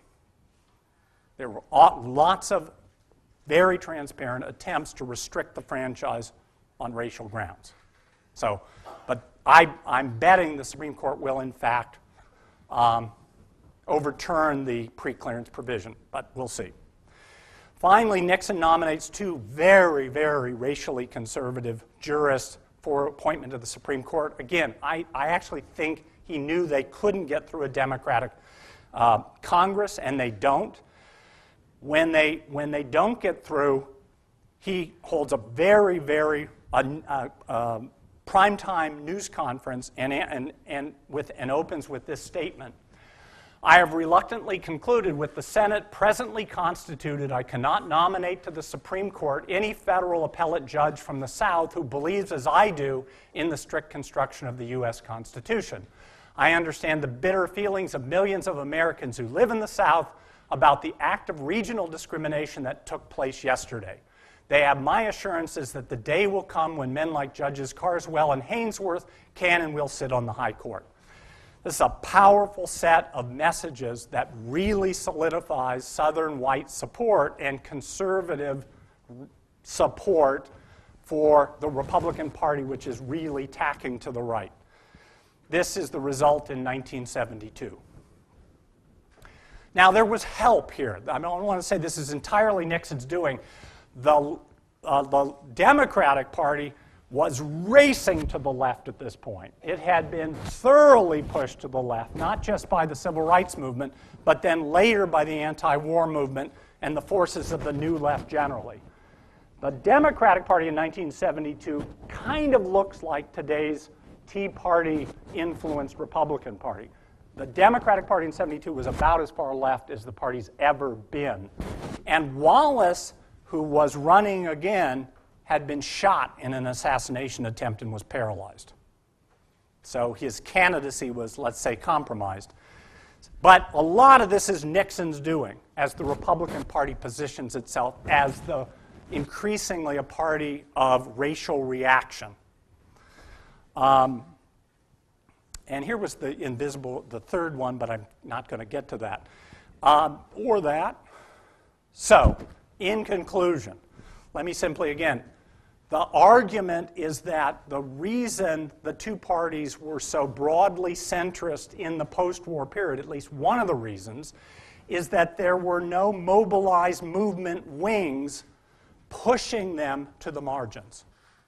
There were lots of very transparent attempts to restrict the franchise on racial grounds. So, but I, I'm betting the Supreme Court will, in fact, um, overturn the pre-clearance provision, but we'll see. Finally, Nixon nominates two very, very racially conservative jurists for appointment to the Supreme Court. Again, I, I actually think he knew they couldn't get through a Democratic uh, Congress, and they don't. When they, when they don't get through, he holds a very, very uh, uh, uh, primetime news conference and, and, and, with, and opens with this statement. I have reluctantly concluded with the Senate presently constituted, I cannot nominate to the Supreme Court any federal appellate judge from the South who believes, as I do, in the strict construction of the U S Constitution. I understand the bitter feelings of millions of Americans who live in the South about the act of regional discrimination that took place yesterday. They have my assurances that the day will come when men like Judges Carswell and Haynesworth can and will sit on the high court. This is a powerful set of messages that really solidifies Southern white support and conservative support for the Republican Party, which is really tacking to the right. This is the result in nineteen seventy-two. Now, there was help here. I don't want to say this is entirely Nixon's doing. The, uh, the Democratic Party was racing to the left at this point. It had been thoroughly pushed to the left, not just by the civil rights movement, but then later by the anti-war movement and the forces of the New Left generally. The Democratic Party in nineteen seventy-two kind of looks like today's Tea Party-influenced Republican Party. The Democratic Party in seventy-two was about as far left as the party's ever been. And Wallace, who was running again, had been shot in an assassination attempt and was paralyzed. So his candidacy was, let's say, compromised. But a lot of this is Nixon's doing as the Republican Party positions itself as the increasingly a party of racial reaction. Um, and here was the invisible, the third one, but I'm not going to get to that. Um, or that. So, in conclusion, let me simply again, the argument is that the reason the two parties were so broadly centrist in the post-war period, at least one of the reasons, is that there were no mobilized movement wings pushing them to the margins.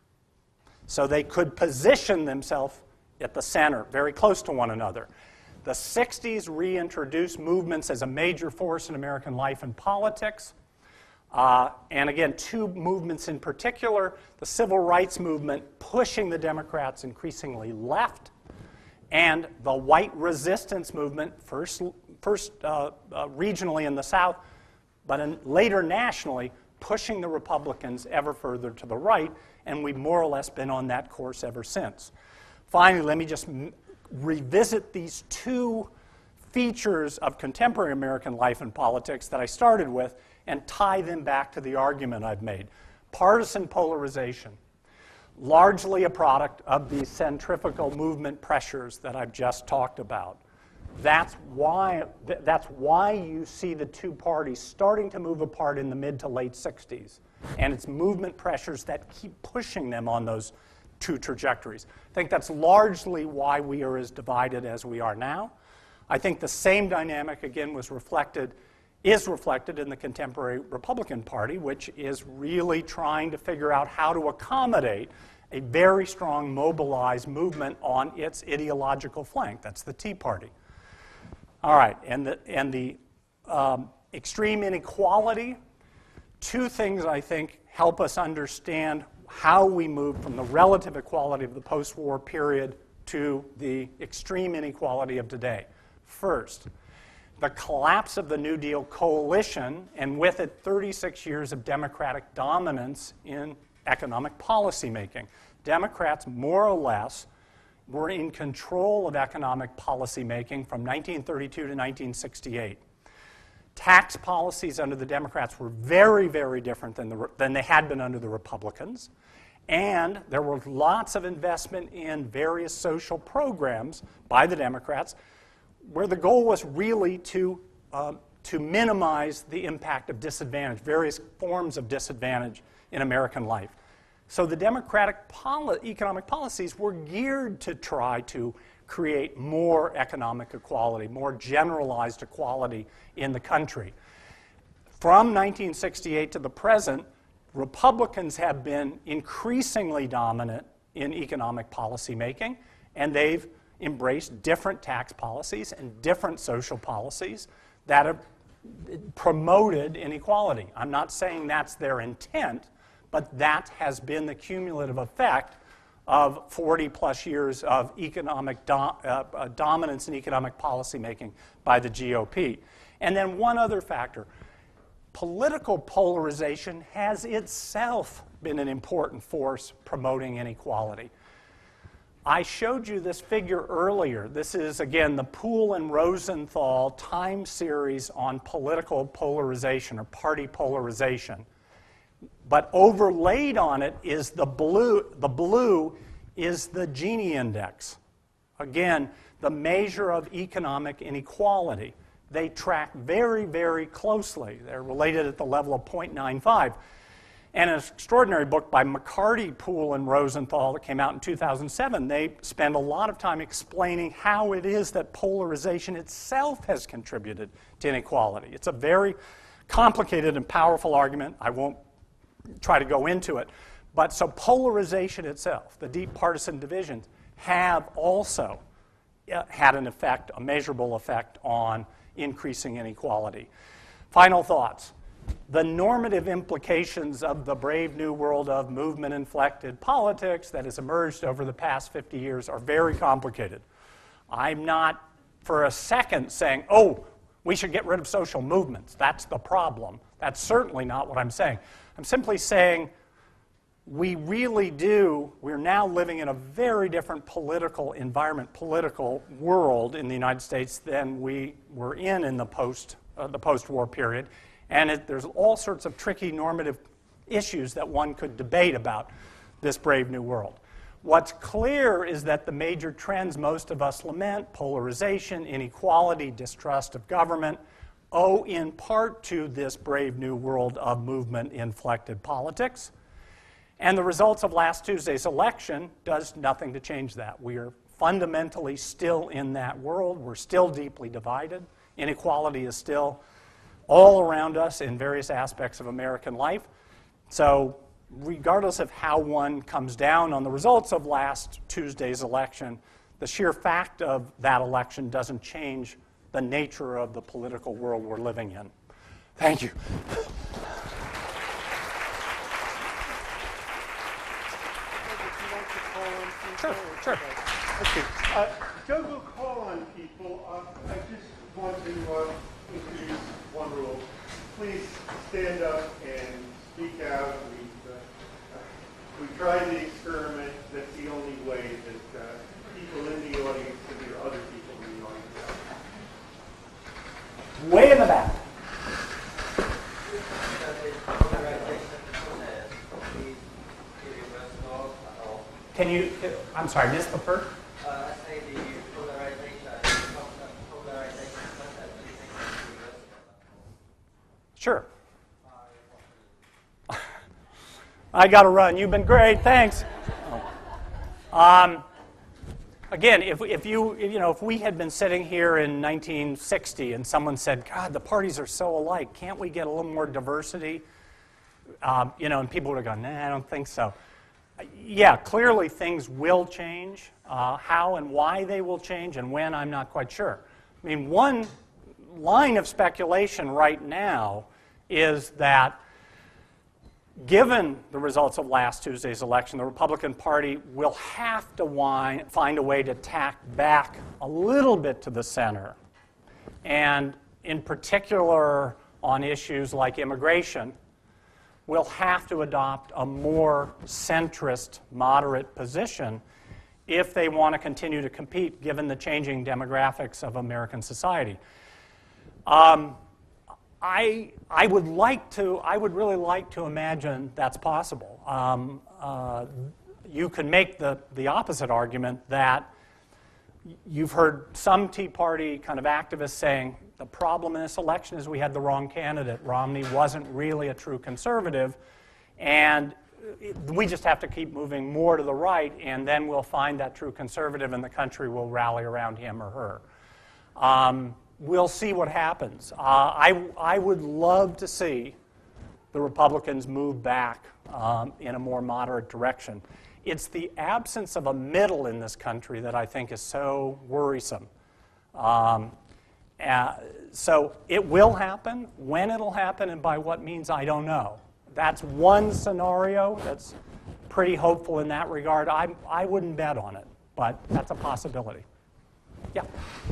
So they could position themselves at the center, very close to one another. The sixties reintroduced movements as a major force in American life and politics. Uh, and again, two movements in particular, the civil rights movement pushing the Democrats increasingly left, and the white resistance movement, first, first uh, uh, regionally in the South, but in, later nationally, pushing the Republicans ever further to the right, and we've more or less been on that course ever since. Finally, let me just m- revisit these two features of contemporary American life and politics that I started with and tie them back to the argument I've made. Partisan polarization, largely a product of the centrifugal movement pressures that I've just talked about. That's why, th- that's why you see the two parties starting to move apart in the mid to late sixties. And it's movement pressures that keep pushing them on those two trajectories. I think that's largely why we are as divided as we are now. I think the same dynamic, again, was reflected, is reflected in the contemporary Republican Party, which is really trying to figure out how to accommodate a very strong mobilized movement on its ideological flank. That's the Tea Party. All right, and the, and the um, extreme inequality, two things I think help us understand how we moved from the relative equality of the post-war period to the extreme inequality of today. First, the collapse of the New Deal coalition, and with it thirty-six years of Democratic dominance in economic policy making. Democrats, more or less, were in control of economic policy making from nineteen thirty-two to nineteen sixty-eight. Tax policies under the Democrats were very, very different than, the, than they had been under the Republicans. And there was lots of investment in various social programs by the Democrats where the goal was really to, um, to minimize the impact of disadvantage, various forms of disadvantage in American life. So the Democratic poli- economic policies were geared to try to create more economic equality, more generalized equality in the country. From nineteen sixty-eight to the present, Republicans have been increasingly dominant in economic policy making, and they've embraced different tax policies and different social policies that have promoted inequality. I'm not saying that's their intent, but that has been the cumulative effect of forty plus years of economic do- uh, uh, dominance in economic policy making by the G O P. And then one other factor. Political polarization has itself been an important force promoting inequality. I showed you this figure earlier. This is, again, the Poole and Rosenthal time series on political polarization or party polarization. But overlaid on it is the blue. The blue is the Gini index. Again, the measure of economic inequality. They track very, very closely. They're related at the level of zero point nine five. And an extraordinary book by McCarty, Poole, and Rosenthal that came out in two thousand seven, they spend a lot of time explaining how it is that polarization itself has contributed to inequality. It's a very complicated and powerful argument. I won't try to go into it. But so polarization itself, the deep partisan divisions, have also uh, had an effect, a measurable effect on increasing inequality. Final thoughts. The normative implications of the brave new world of movement-inflected politics that has emerged over the past fifty years are very complicated. I'm not for a second saying, oh, we should get rid of social movements. That's the problem. That's certainly not what I'm saying. I'm simply saying we really do, we're now living in a very different political environment, political world in the United States than we were in in the post, uh, the post-war period. And it, there's all sorts of tricky normative issues that one could debate about this brave new world. What's clear is that the major trends most of us lament, polarization, inequality, distrust of government, owe in part to this brave new world of movement-inflected politics. And the results of last Tuesday's election does nothing to change that. We are fundamentally still in that world. We're still deeply divided. Inequality is still all around us in various aspects of American life. So regardless of how one comes down on the results of last Tuesday's election, the sheer fact of that election doesn't change the nature of the political world we're living in. Thank you. Sure, sure. Okay. Uh, Doug will call on people. Uh, I just want to uh, introduce one rule. Please stand up and speak out. We've, uh, uh, we tried the experiment. That's the only way that uh, people in the audience can hear other people in the audience. Way in the back. Can you, I'm sorry, missed the first? Uh, I say the polarization, polarization concept, do you think it's reversible? Sure. I got to run. You've been great. Thanks. Um, again, if, if you, you know, if we had been sitting here in nineteen sixty and someone said, God, the parties are so alike, can't we get a little more diversity? Um, you know, and people would have gone, nah, I don't think so. Yeah, clearly things will change. Uh, how and why they will change and when, I'm not quite sure. I mean, one line of speculation right now is that given the results of last Tuesday's election, the Republican Party will have to wind, find a way to tack back a little bit to the center. And in particular on issues like immigration, will have to adopt a more centrist, moderate position if they want to continue to compete, given the changing demographics of American society. Um, I, I would like to, I would really like to imagine that's possible. Um, uh, you can make the, the opposite argument that you've heard some Tea Party kind of activists saying, the problem in this election is we had the wrong candidate. Romney wasn't really a true conservative, and we just have to keep moving more to the right, and then we'll find that true conservative, and the country will rally around him or her. Um, we'll see what happens. Uh, I, I would love to see the Republicans move back um, in a more moderate direction. It's the absence of a middle in this country that I think is so worrisome. Um, Uh, so it will happen. When it'll happen and by what means, I don't know. That's one scenario that's pretty hopeful in that regard. I, I wouldn't bet on it, but that's a possibility. Yeah?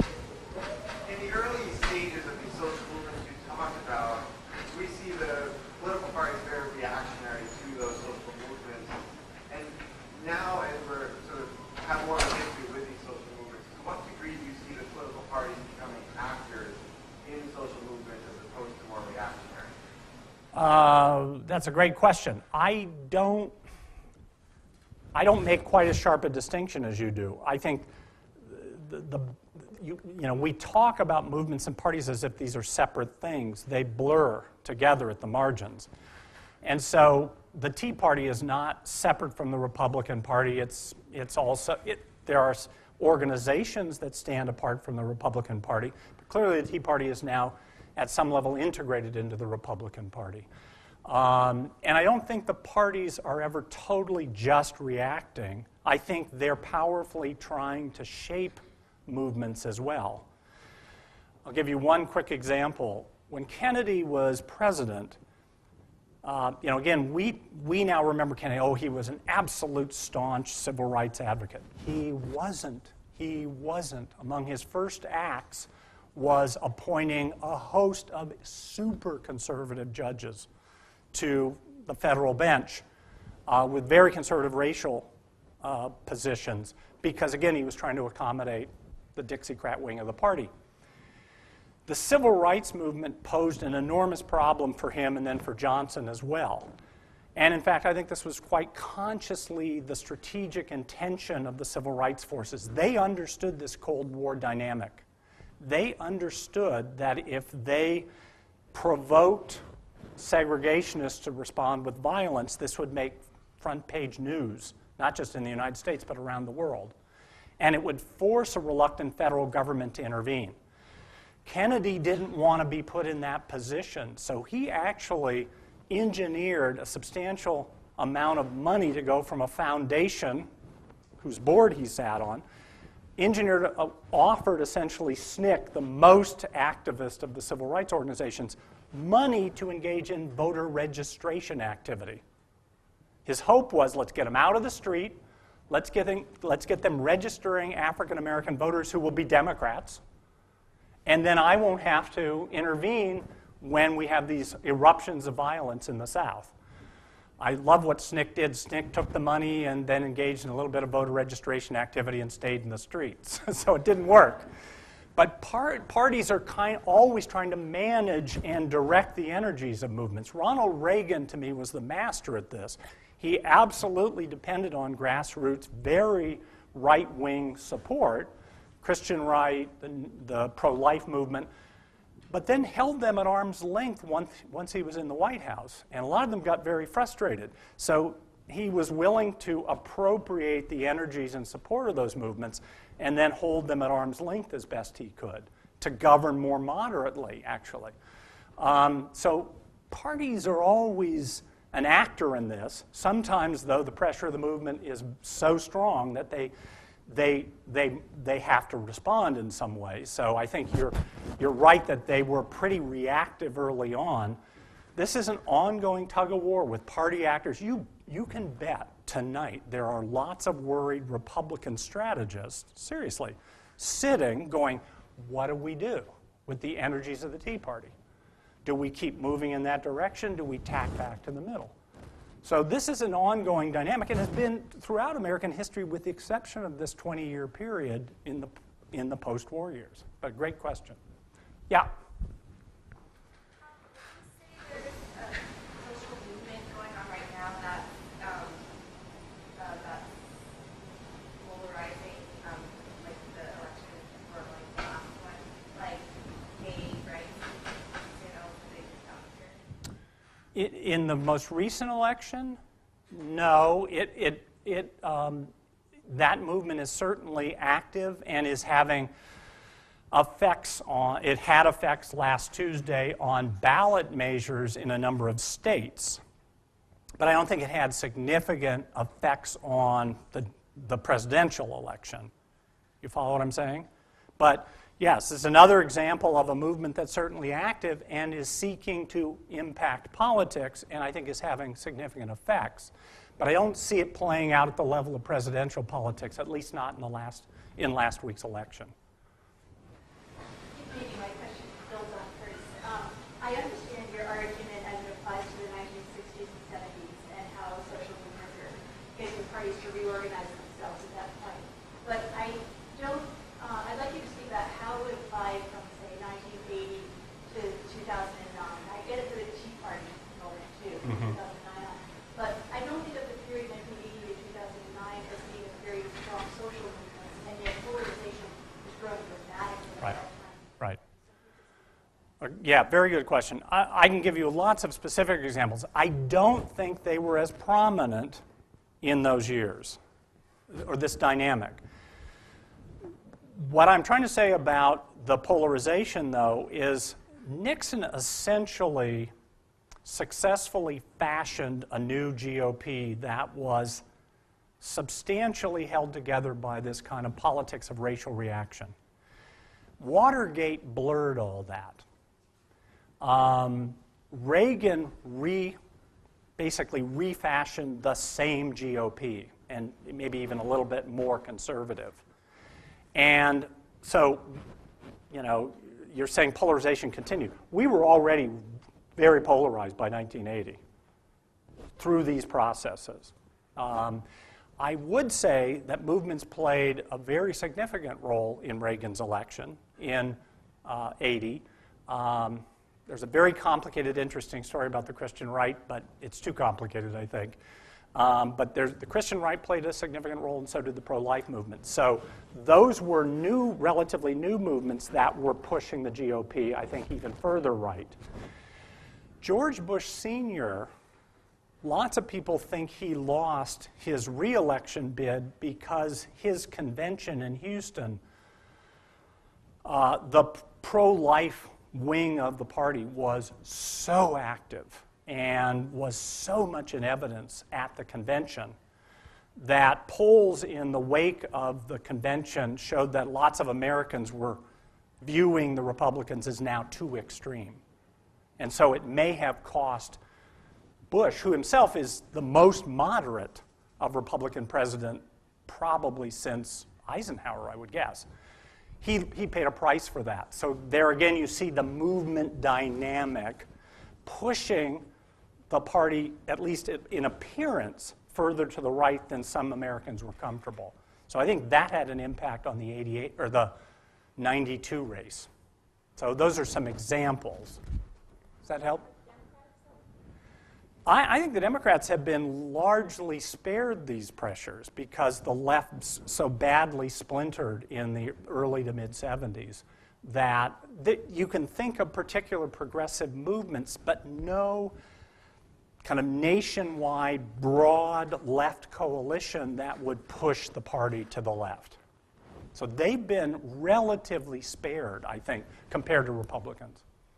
In the early stages of these social movements you talked about, we see the political parties very reactionary to those social movements. And now, as we're sort of have more of a history with these social movements, to what degree do you see the political parties becoming actors in social movements as opposed to more reactionary? Uh, that's a great question. I don't, I don't make quite as sharp a distinction as you do. I think the, the you, you know, we talk about movements and parties as if these are separate things. They blur together at the margins. And so the Tea Party is not separate from the Republican Party. It's, it's also, it, there are organizations that stand apart from the Republican Party, but clearly the Tea Party is now at some level integrated into the Republican Party. Um, and I don't think the parties are ever totally just reacting. I think they're powerfully trying to shape movements as well. I'll give you one quick example. When Kennedy was president, uh, you know, again, we, we now remember Kennedy, oh, he was an absolute staunch civil rights advocate. He wasn't. He wasn't. Among his first acts was appointing a host of super conservative judges to the federal bench uh, with very conservative racial uh, positions because, again, he was trying to accommodate the Dixiecrat wing of the party. The civil rights movement posed an enormous problem for him and then for Johnson as well. And in fact, I think this was quite consciously the strategic intention of the civil rights forces. They understood this Cold War dynamic. They understood that if they provoked segregationists to respond with violence, this would make front page news, not just in the United States, but around the world. And it would force a reluctant federal government to intervene. Kennedy didn't want to be put in that position, so he actually engineered a substantial amount of money to go from a foundation, whose board he sat on, engineered, uh, offered essentially S N C C, the most activist of the civil rights organizations, money to engage in voter registration activity. His hope was, let's get them out of the street, let's get them, let's get them registering African American voters who will be Democrats, and then I won't have to intervene when we have these eruptions of violence in the South. I love what S N C C did. S N C C took the money and then engaged in a little bit of voter registration activity and stayed in the streets. So it didn't work. But part, parties are kind, always trying to manage and direct the energies of movements. Ronald Reagan, to me, was the master at this. He absolutely depended on grassroots, very right-wing support, Christian right, the, the pro-life movement, but then held them at arm's length once, once he was in the White House. And a lot of them got very frustrated. So he was willing to appropriate the energies and support of those movements and then hold them at arm's length as best he could to govern more moderately, actually. Um, so parties are always an actor in this. Sometimes, though, the pressure of the movement is so strong that they They, they, they have to respond in some way. So I think you're, you're right that they were pretty reactive early on. This is an ongoing tug-of-war with party actors. You, you can bet tonight there are lots of worried Republican strategists, seriously, sitting going, what do we do with the energies of the Tea Party? Do we keep moving in that direction? Do we tack back to the middle? So this is an ongoing dynamic and has been throughout American history with the exception of this twenty-year period in the, in the post-war years. But great question. Yeah? There's a social movement going on right now that, um, uh, that's polarizing, um, like the election or like the last one, like gay rights, you know, big factor. In the most recent election, no. It, it, it, um, that movement is certainly active and is having effects on, it had effects last Tuesday on ballot measures in a number of states. But I don't think it had significant effects on the, the presidential election. You follow what I'm saying? But yes, it's another example of a movement that's certainly active and is seeking to impact politics, and I think is having significant effects. But I don't see it playing out at the level of presidential politics, at least not in the last in last week's election. Maybe my question builds on hers. Um, I understand your argument as it applies to the nineteen sixties and seventies and how social movements are getting the parties to reorganize themselves at that point. But I don't. Uh, I'd like you to speak about how it applied from, say, nineteen eighty to two thousand nine. I get it for the Tea Party moment, Yeah, very good question. I, I can give you lots of specific examples. I don't think they were as prominent in those years, or this dynamic. What I'm trying to say about the polarization, though, is Nixon essentially successfully fashioned a new G O P that was substantially held together by this kind of politics of racial reaction. Watergate blurred all that. Um, Reagan re, basically refashioned the same G O P, and maybe even a little bit more conservative. And so, you know, you're saying polarization continued. We were already very polarized by nineteen eighty through these processes. Um, I would say that movements played a very significant role in Reagan's election in uh, eighty. Um, there's a very complicated, interesting story about the Christian right, but it's too complicated, I think. Um, but there's, the Christian right played a significant role, and so did the pro-life movement. So those were new, relatively new movements that were pushing the G O P, I think, even further right. George Bush Senior, lots of people think he lost his re-election bid because his convention in Houston, uh, the pro-life wing of the party was so active and was so much in evidence at the convention that polls in the wake of the convention showed that lots of Americans were viewing the Republicans as now too extreme. And so it may have cost Bush, who himself is the most moderate of Republican president probably since Eisenhower, I would guess. He, he paid a price for that. So there again you see the movement dynamic pushing the party, at least in appearance, further to the right than some Americans were comfortable. So I think that had an impact on the eighty-eight or the ninety-two race. So those are some examples. Does that help? I, I think the Democrats have been largely spared these pressures because the left so badly splintered in the early to mid-seventies that, that you can think of particular progressive movements, but no kind of nationwide, broad left coalition that would push the party to the left. So they've been relatively spared, I think, compared to Republicans.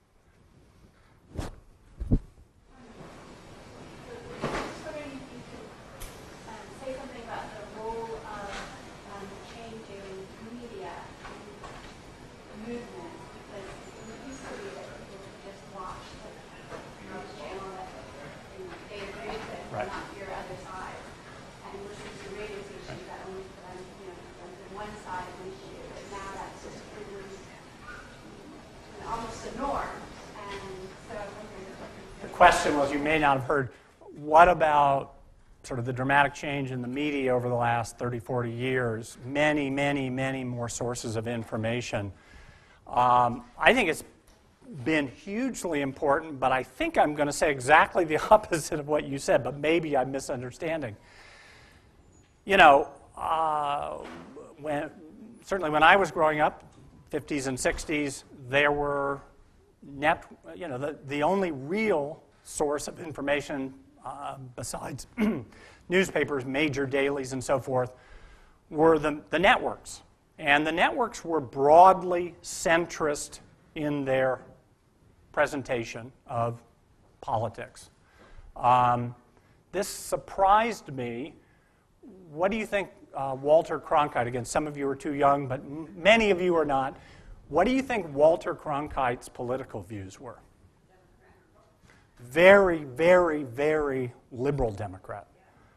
Question was, you may not have heard, what about sort of the dramatic change in the media over the last thirty, forty years? Many, many, many more sources of information. Um, I think it's been hugely important, but I think I'm going to say exactly the opposite of what you said, but maybe I'm misunderstanding. You know, uh, when, certainly when I was growing up, fifties and sixties, there were net, you know, the, the only real source of information uh, besides newspapers, major dailies, and so forth, were the, the networks. And the networks were broadly centrist in their presentation of politics. Um, this surprised me. What do you think uh, Walter Cronkite, again, some of you are too young, but m- many of you are not. What do you think Walter Cronkite's political views were? Very, very, very liberal Democrat.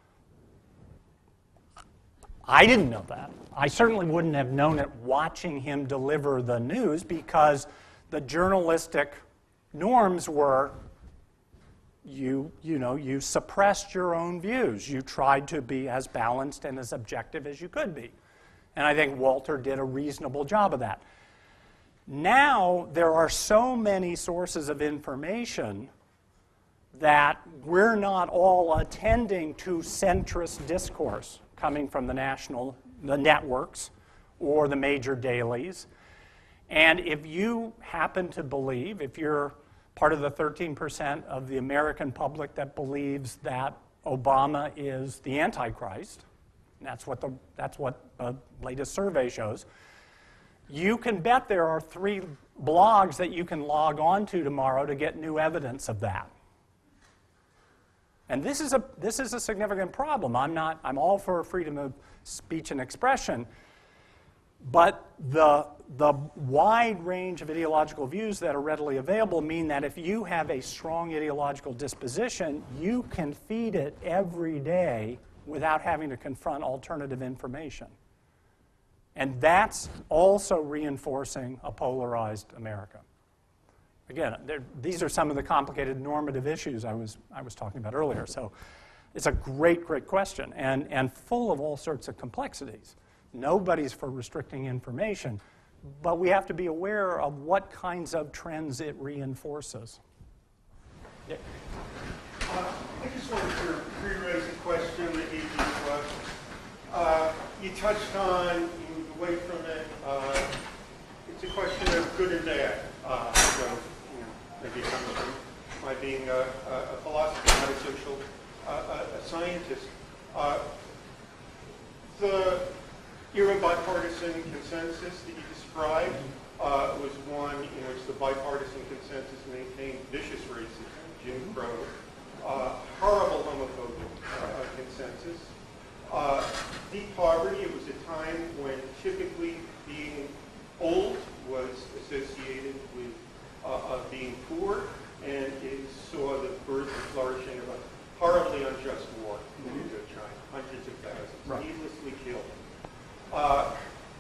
I didn't know that. I certainly wouldn't have known it watching him deliver the news because the journalistic norms were you, you know, you suppressed your own views. You tried to be as balanced and as objective as you could be. And I think Walter did a reasonable job of that. Now there are so many sources of information that we're not all attending to centrist discourse coming from the national, the networks, or the major dailies. And if you happen to believe, if you're part of the thirteen percent of the American public that believes that Obama is the Antichrist, and that's what the, that's what the latest survey shows, you can bet there are three blogs that you can log on to tomorrow to get new evidence of that. And this is a, this is a significant problem. I'm not, I'm all for freedom of speech and expression, but the, the wide range of ideological views that are readily available mean that if you have a strong ideological disposition, you can feed it every day without having to confront alternative information. And that's also reinforcing a polarized America. Again, these are some of the complicated normative issues I was, I was talking about earlier. So it's a great, great question, and, and full of all sorts of complexities. Nobody's for restricting information, but we have to be aware of what kinds of trends it reinforces. Yeah. Uh, I just wanted to re-raise a question that you just uh, you touched on, you moved away from it. Uh, it's a question of good and bad. Uh, so, you know, maybe it comes from my being a, a philosopher, not a social uh, a, a scientist. Uh, the era bipartisan consensus that you described uh, was one in which the bipartisan consensus maintained vicious racism, Jim Crow, uh, horrible homophobic uh, consensus, uh, deep poverty. It was a time when typically being old was associated with uh, uh, being poor, and it saw the birth and flourishing of a horribly unjust war in Indochina, hundreds of thousands, Right. needlessly killed. Uh,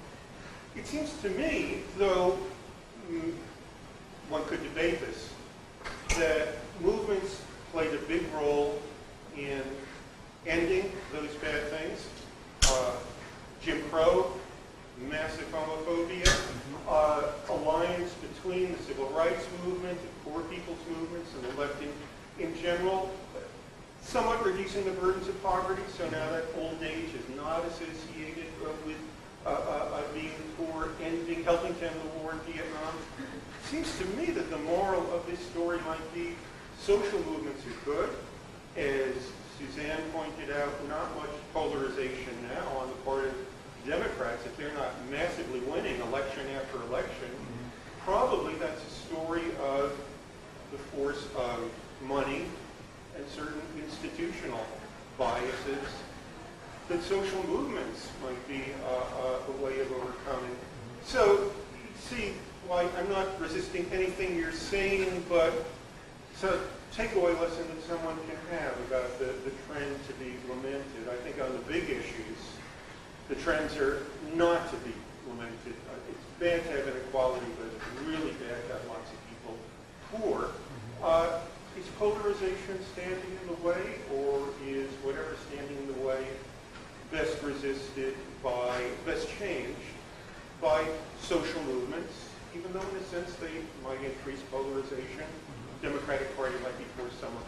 it seems to me, though mm, one could debate this, that movements played a big role in ending those bad things. Uh, Jim Crow, massive homophobia, uh, alliance between the civil rights movement, the poor people's movements, and the left in, in general, somewhat reducing the burdens of poverty, so now that old age is not associated uh, with uh, uh, uh, being poor, ending, helping to end the war in Vietnam. It seems to me that the moral of this story might be social movements are good. As Suzanne pointed out, not much polarization now on the part of Democrats. If they're not massively winning election after election, probably that's a story of the force of money and certain institutional biases that social movements might be uh, uh, a way of overcoming. So, see, why I'm not resisting anything you're saying, but it's a takeaway lesson that someone can have about the, the trend to be lamented. I think on the big issues, the trends are not to be lamented. Uh, it's bad to have inequality, but it's really bad to have lots of people poor. Uh, is polarization standing in the way, or is whatever standing in the way best resisted by, best changed by social movements, even though in a sense they might increase polarization? Democratic Party might be forced somewhat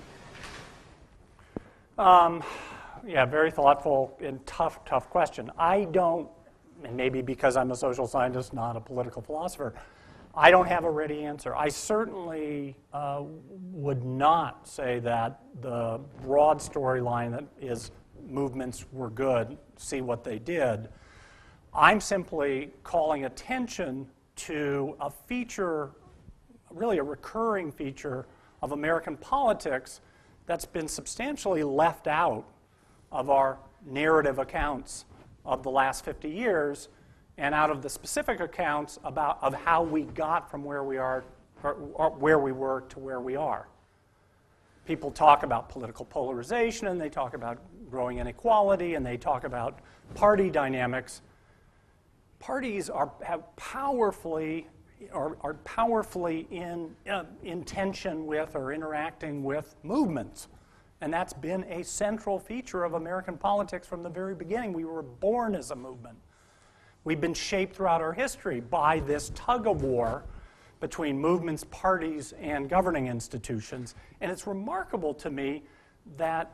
to the left. Um, yeah, very thoughtful and tough, tough question. I don't, and maybe because I'm a social scientist, not a political philosopher, I don't have a ready answer. I certainly uh, would not say that the broad storyline that is movements were good, see what they did. I'm simply calling attention to a feature, really a recurring feature of American politics that's been substantially left out of our narrative accounts of the last fifty years and out of the specific accounts about of how we got from where we are, or, or where we were to where we are. People talk about political polarization, and they talk about growing inequality, and they talk about party dynamics. Parties are have powerfully are, are powerfully in uh, in tension with or interacting with movements. And that's been a central feature of American politics from the very beginning. We were born as a movement. We've been shaped throughout our history by this tug-of-war between movements, parties, and governing institutions. And it's remarkable to me that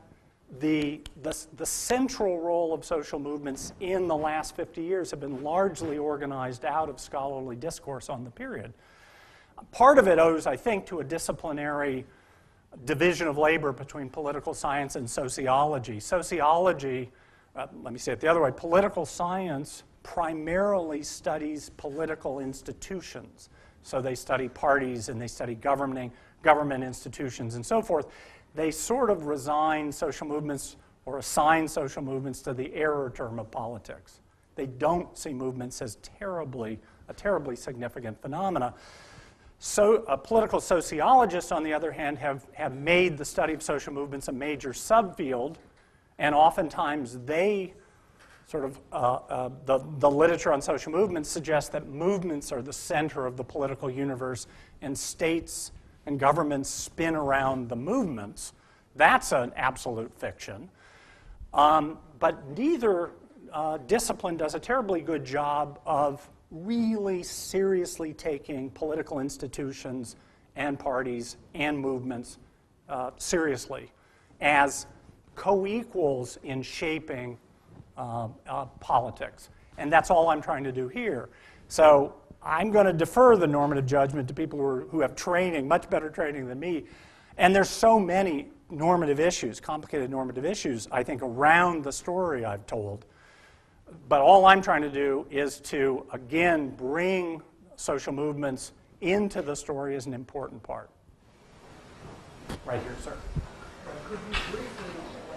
the, the, the central role of social movements in the last fifty years have been largely organized out of scholarly discourse on the period. Part of it owes, I think, to a disciplinary division of labor between political science and sociology. Sociology, uh, let me say it the other way, political science primarily studies political institutions. So they study parties and they study governing, government institutions and so forth. They sort of resign social movements or assign social movements to the error term of politics. They don't see movements as terribly, a terribly significant phenomena. So uh, political sociologists, on the other hand, have, have made the study of social movements a major subfield, and oftentimes they sort of, uh, uh, the, the literature on social movements suggests that movements are the center of the political universe and states and governments spin around the movements. That's an absolute fiction. Um, but neither uh, discipline does a terribly good job of really seriously taking political institutions and parties and movements uh, seriously as co-equals in shaping uh, uh, politics. And that's all I'm trying to do here. So I'm going to defer the normative judgment to people who, are, who have training, much better training than me. And there's so many normative issues, complicated normative issues, I think, around the story I've told. But all I'm trying to do is to, again, bring social movements into the story as an important part. Right here, sir. Could you briefly, uh,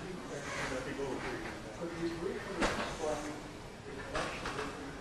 could you briefly explain the connection with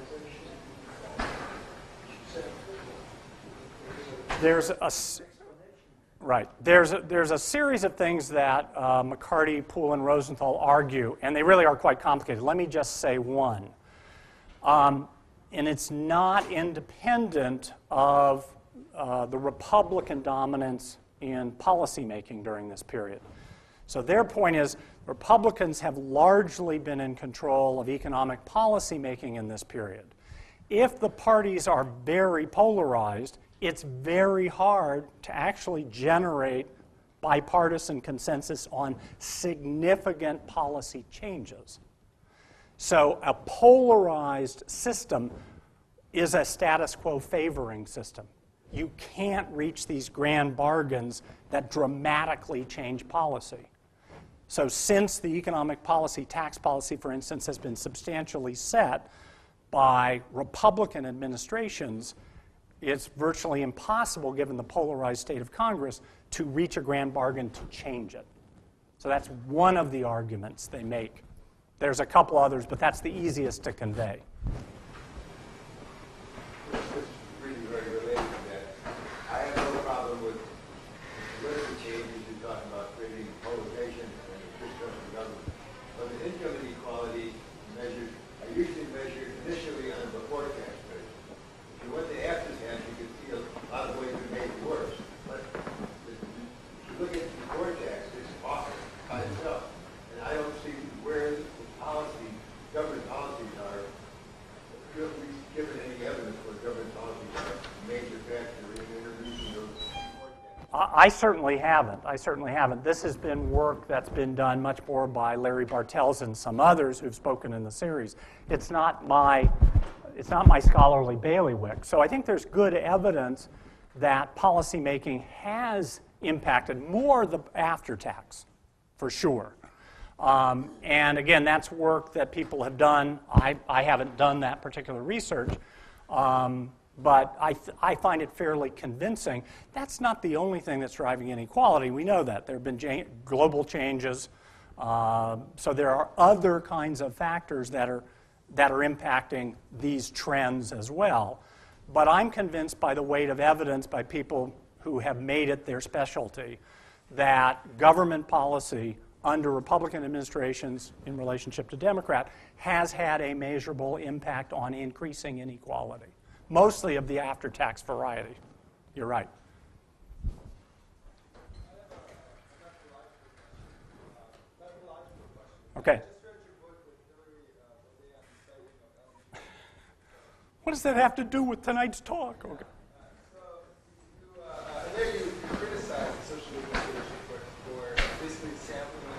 the polarization? There's a, s- right. There's a, there's a series of things that uh, McCarty, Poole, and Rosenthal argue, and they really are quite complicated. Let me just say one. Um, and it's not independent of uh, the Republican dominance in policymaking during this period. So their point is Republicans have largely been in control of economic policymaking in this period. If the parties are very polarized, it's very hard to actually generate bipartisan consensus on significant policy changes. So a polarized system is a status quo favoring system. You can't reach these grand bargains that dramatically change policy. So since the economic policy, tax policy, for instance, has been substantially set by Republican administrations, it's virtually impossible, given the polarized state of Congress, to reach a grand bargain to change it. So that's one of the arguments they make. There's a couple others, but that's the easiest to convey. This is really very related to that. I have no problem with political changes. You talk about creating polarization and distrust of government. But the income inequality measures are usually measured initially on a before tax measure. If you went to after tax, you could see a lot of ways to make it worse. But if you look at before tax, it's awful by itself. And I don't see where the policy, government policies are, given any evidence where government policies are a major factor in introducing those before tax. I certainly haven't. I certainly haven't. This has been work that's been done much more by Larry Bartels and some others who've spoken in the series. It's not my, it's not my scholarly bailiwick. So I think there's good evidence that policymaking has impacted more the after tax, for sure. Um, and again, that's work that people have done. I, I haven't done that particular research. Um, But I, th- I find it fairly convincing. That's not the only thing that's driving inequality. We know that. There have been ja- global changes. Uh, so there are other kinds of factors that are, that are impacting these trends as well. But I'm convinced by the weight of evidence by people who have made it their specialty that government policy under Republican administrations in relationship to Democrat has had a measurable impact on increasing inequality. Mostly of the after-tax variety. You're right. Okay. What does that have to do with tonight's talk? Okay. I know you criticize the social movement for, for basically sampling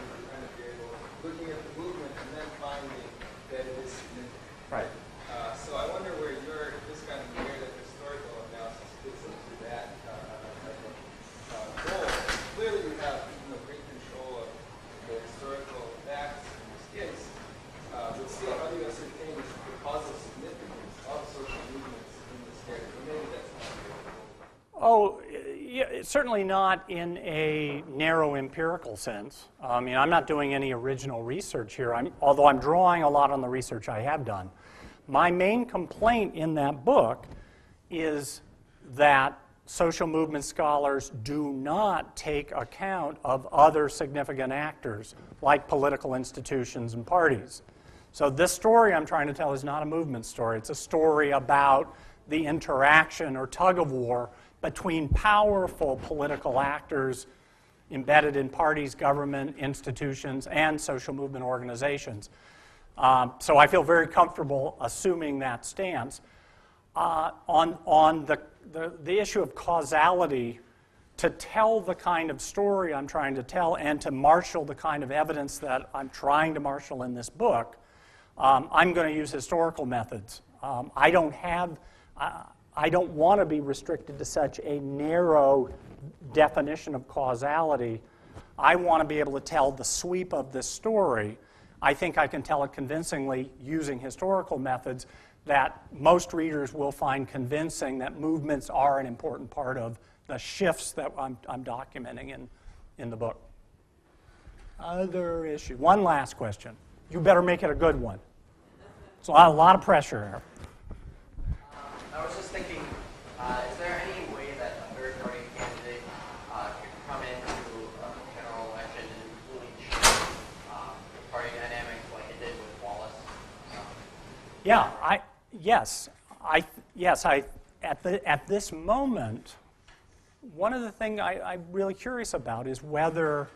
yeah, certainly not in a narrow empirical sense. I mean, I'm not doing any original research here, I'm, although I'm drawing a lot on the research I have done. My main complaint in that book is that social movement scholars do not take account of other significant actors, like political institutions and parties. So this story I'm trying to tell is not a movement story. It's a story about the interaction or tug of war between powerful political actors embedded in parties, government, institutions, and social movement organizations. Um, so I feel very comfortable assuming that stance. Uh, on on the, the, the issue of causality, to tell the kind of story I'm trying to tell and to marshal the kind of evidence that I'm trying to marshal in this book, um, I'm going to use historical methods. Um, I don't have, uh, I don't want to be restricted to such a narrow definition of causality. I want to be able to tell the sweep of this story. I think I can tell it convincingly using historical methods that most readers will find convincing that movements are an important part of the shifts that I'm, I'm documenting in, in the book. Other issue. One last question. You better make it a good one. It's a lot, a lot of pressure here. Um, I was just thinking, uh, is there any way that a third-party candidate uh, could come into a general election and really change um, the party dynamics like it did with Wallace? Um, Yeah, I yes, I yes, I at the at this moment, one of the things I, I'm really curious about is whether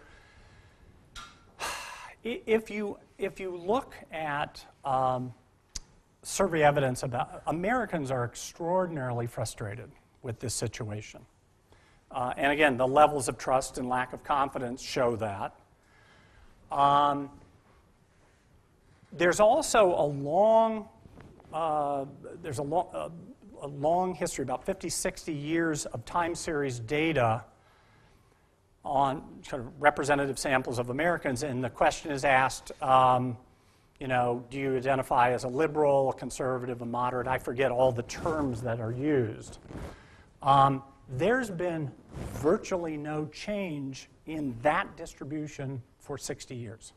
if you if you look at um, survey evidence about Americans are extraordinarily frustrated with this situation, uh, and again, the levels of trust and lack of confidence show that. Um, there's also a long Uh, there's a, lo- uh, a long history, about fifty, sixty years of time series data on sort of representative samples of Americans, and the question is asked, um, you know, do you identify as a liberal, a conservative, a moderate? I forget all the terms that are used. Um, there's been virtually no change in that distribution for sixty years.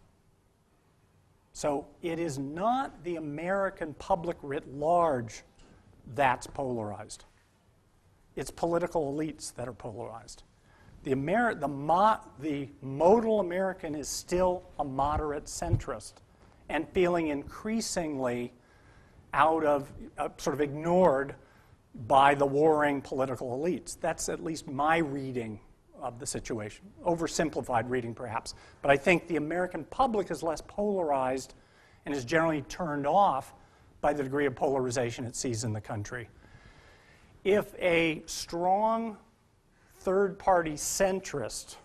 So it is not the American public writ large that's polarized. It's political elites that are polarized. The, Ameri- the, mo- the modal American is still a moderate centrist and feeling increasingly out of, uh, sort of ignored by the warring political elites. That's at least my reading of the situation. Oversimplified reading, perhaps. But I think the American public is less polarized and is generally turned off by the degree of polarization it sees in the country. If a strong third-party centrist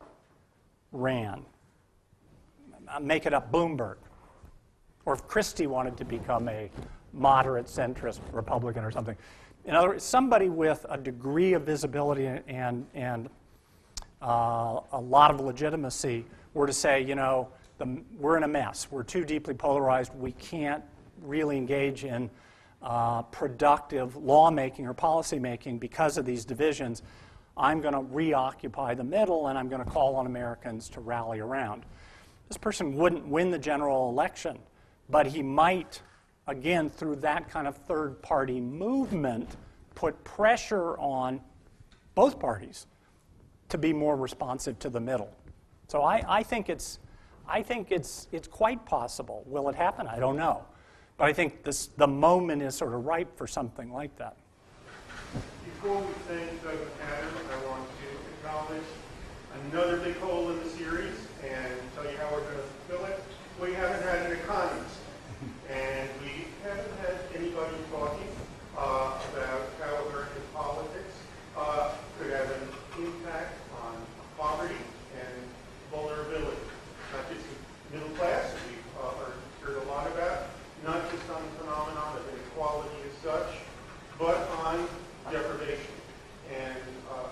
ran, make it up, Bloomberg, or if Christie wanted to become a moderate centrist Republican or something, in other words, somebody with a degree of visibility and, and Uh, a lot of legitimacy were to say, you know, the, we're in a mess. We're too deeply polarized. We can't really engage in uh, productive lawmaking or policymaking because of these divisions. I'm going to reoccupy the middle, and I'm going to call on Americans to rally around. This person wouldn't win the general election, but he might, again, through that kind of third-party movement, put pressure on both parties to be more responsive to the middle. So I, I think it's, I think it's, it's quite possible. Will it happen? I don't know. But I think this, the moment is sort of ripe for something like that. Before we thank Doug Adams, I want to acknowledge another big hole in the series and tell you how we're going to fill it. We haven't had an economist, and we haven't had anybody talking uh, about how American politics uh, could have an impact on poverty and vulnerability, not just the middle class, as we've uh, heard a lot about, not just on the phenomenon of inequality as such, but on deprivation and uh,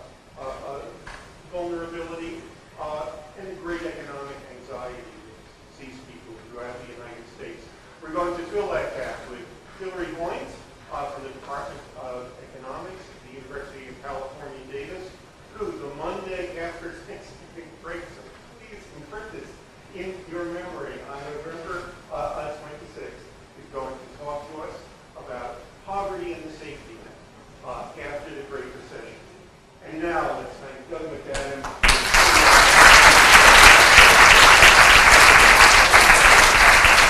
after its next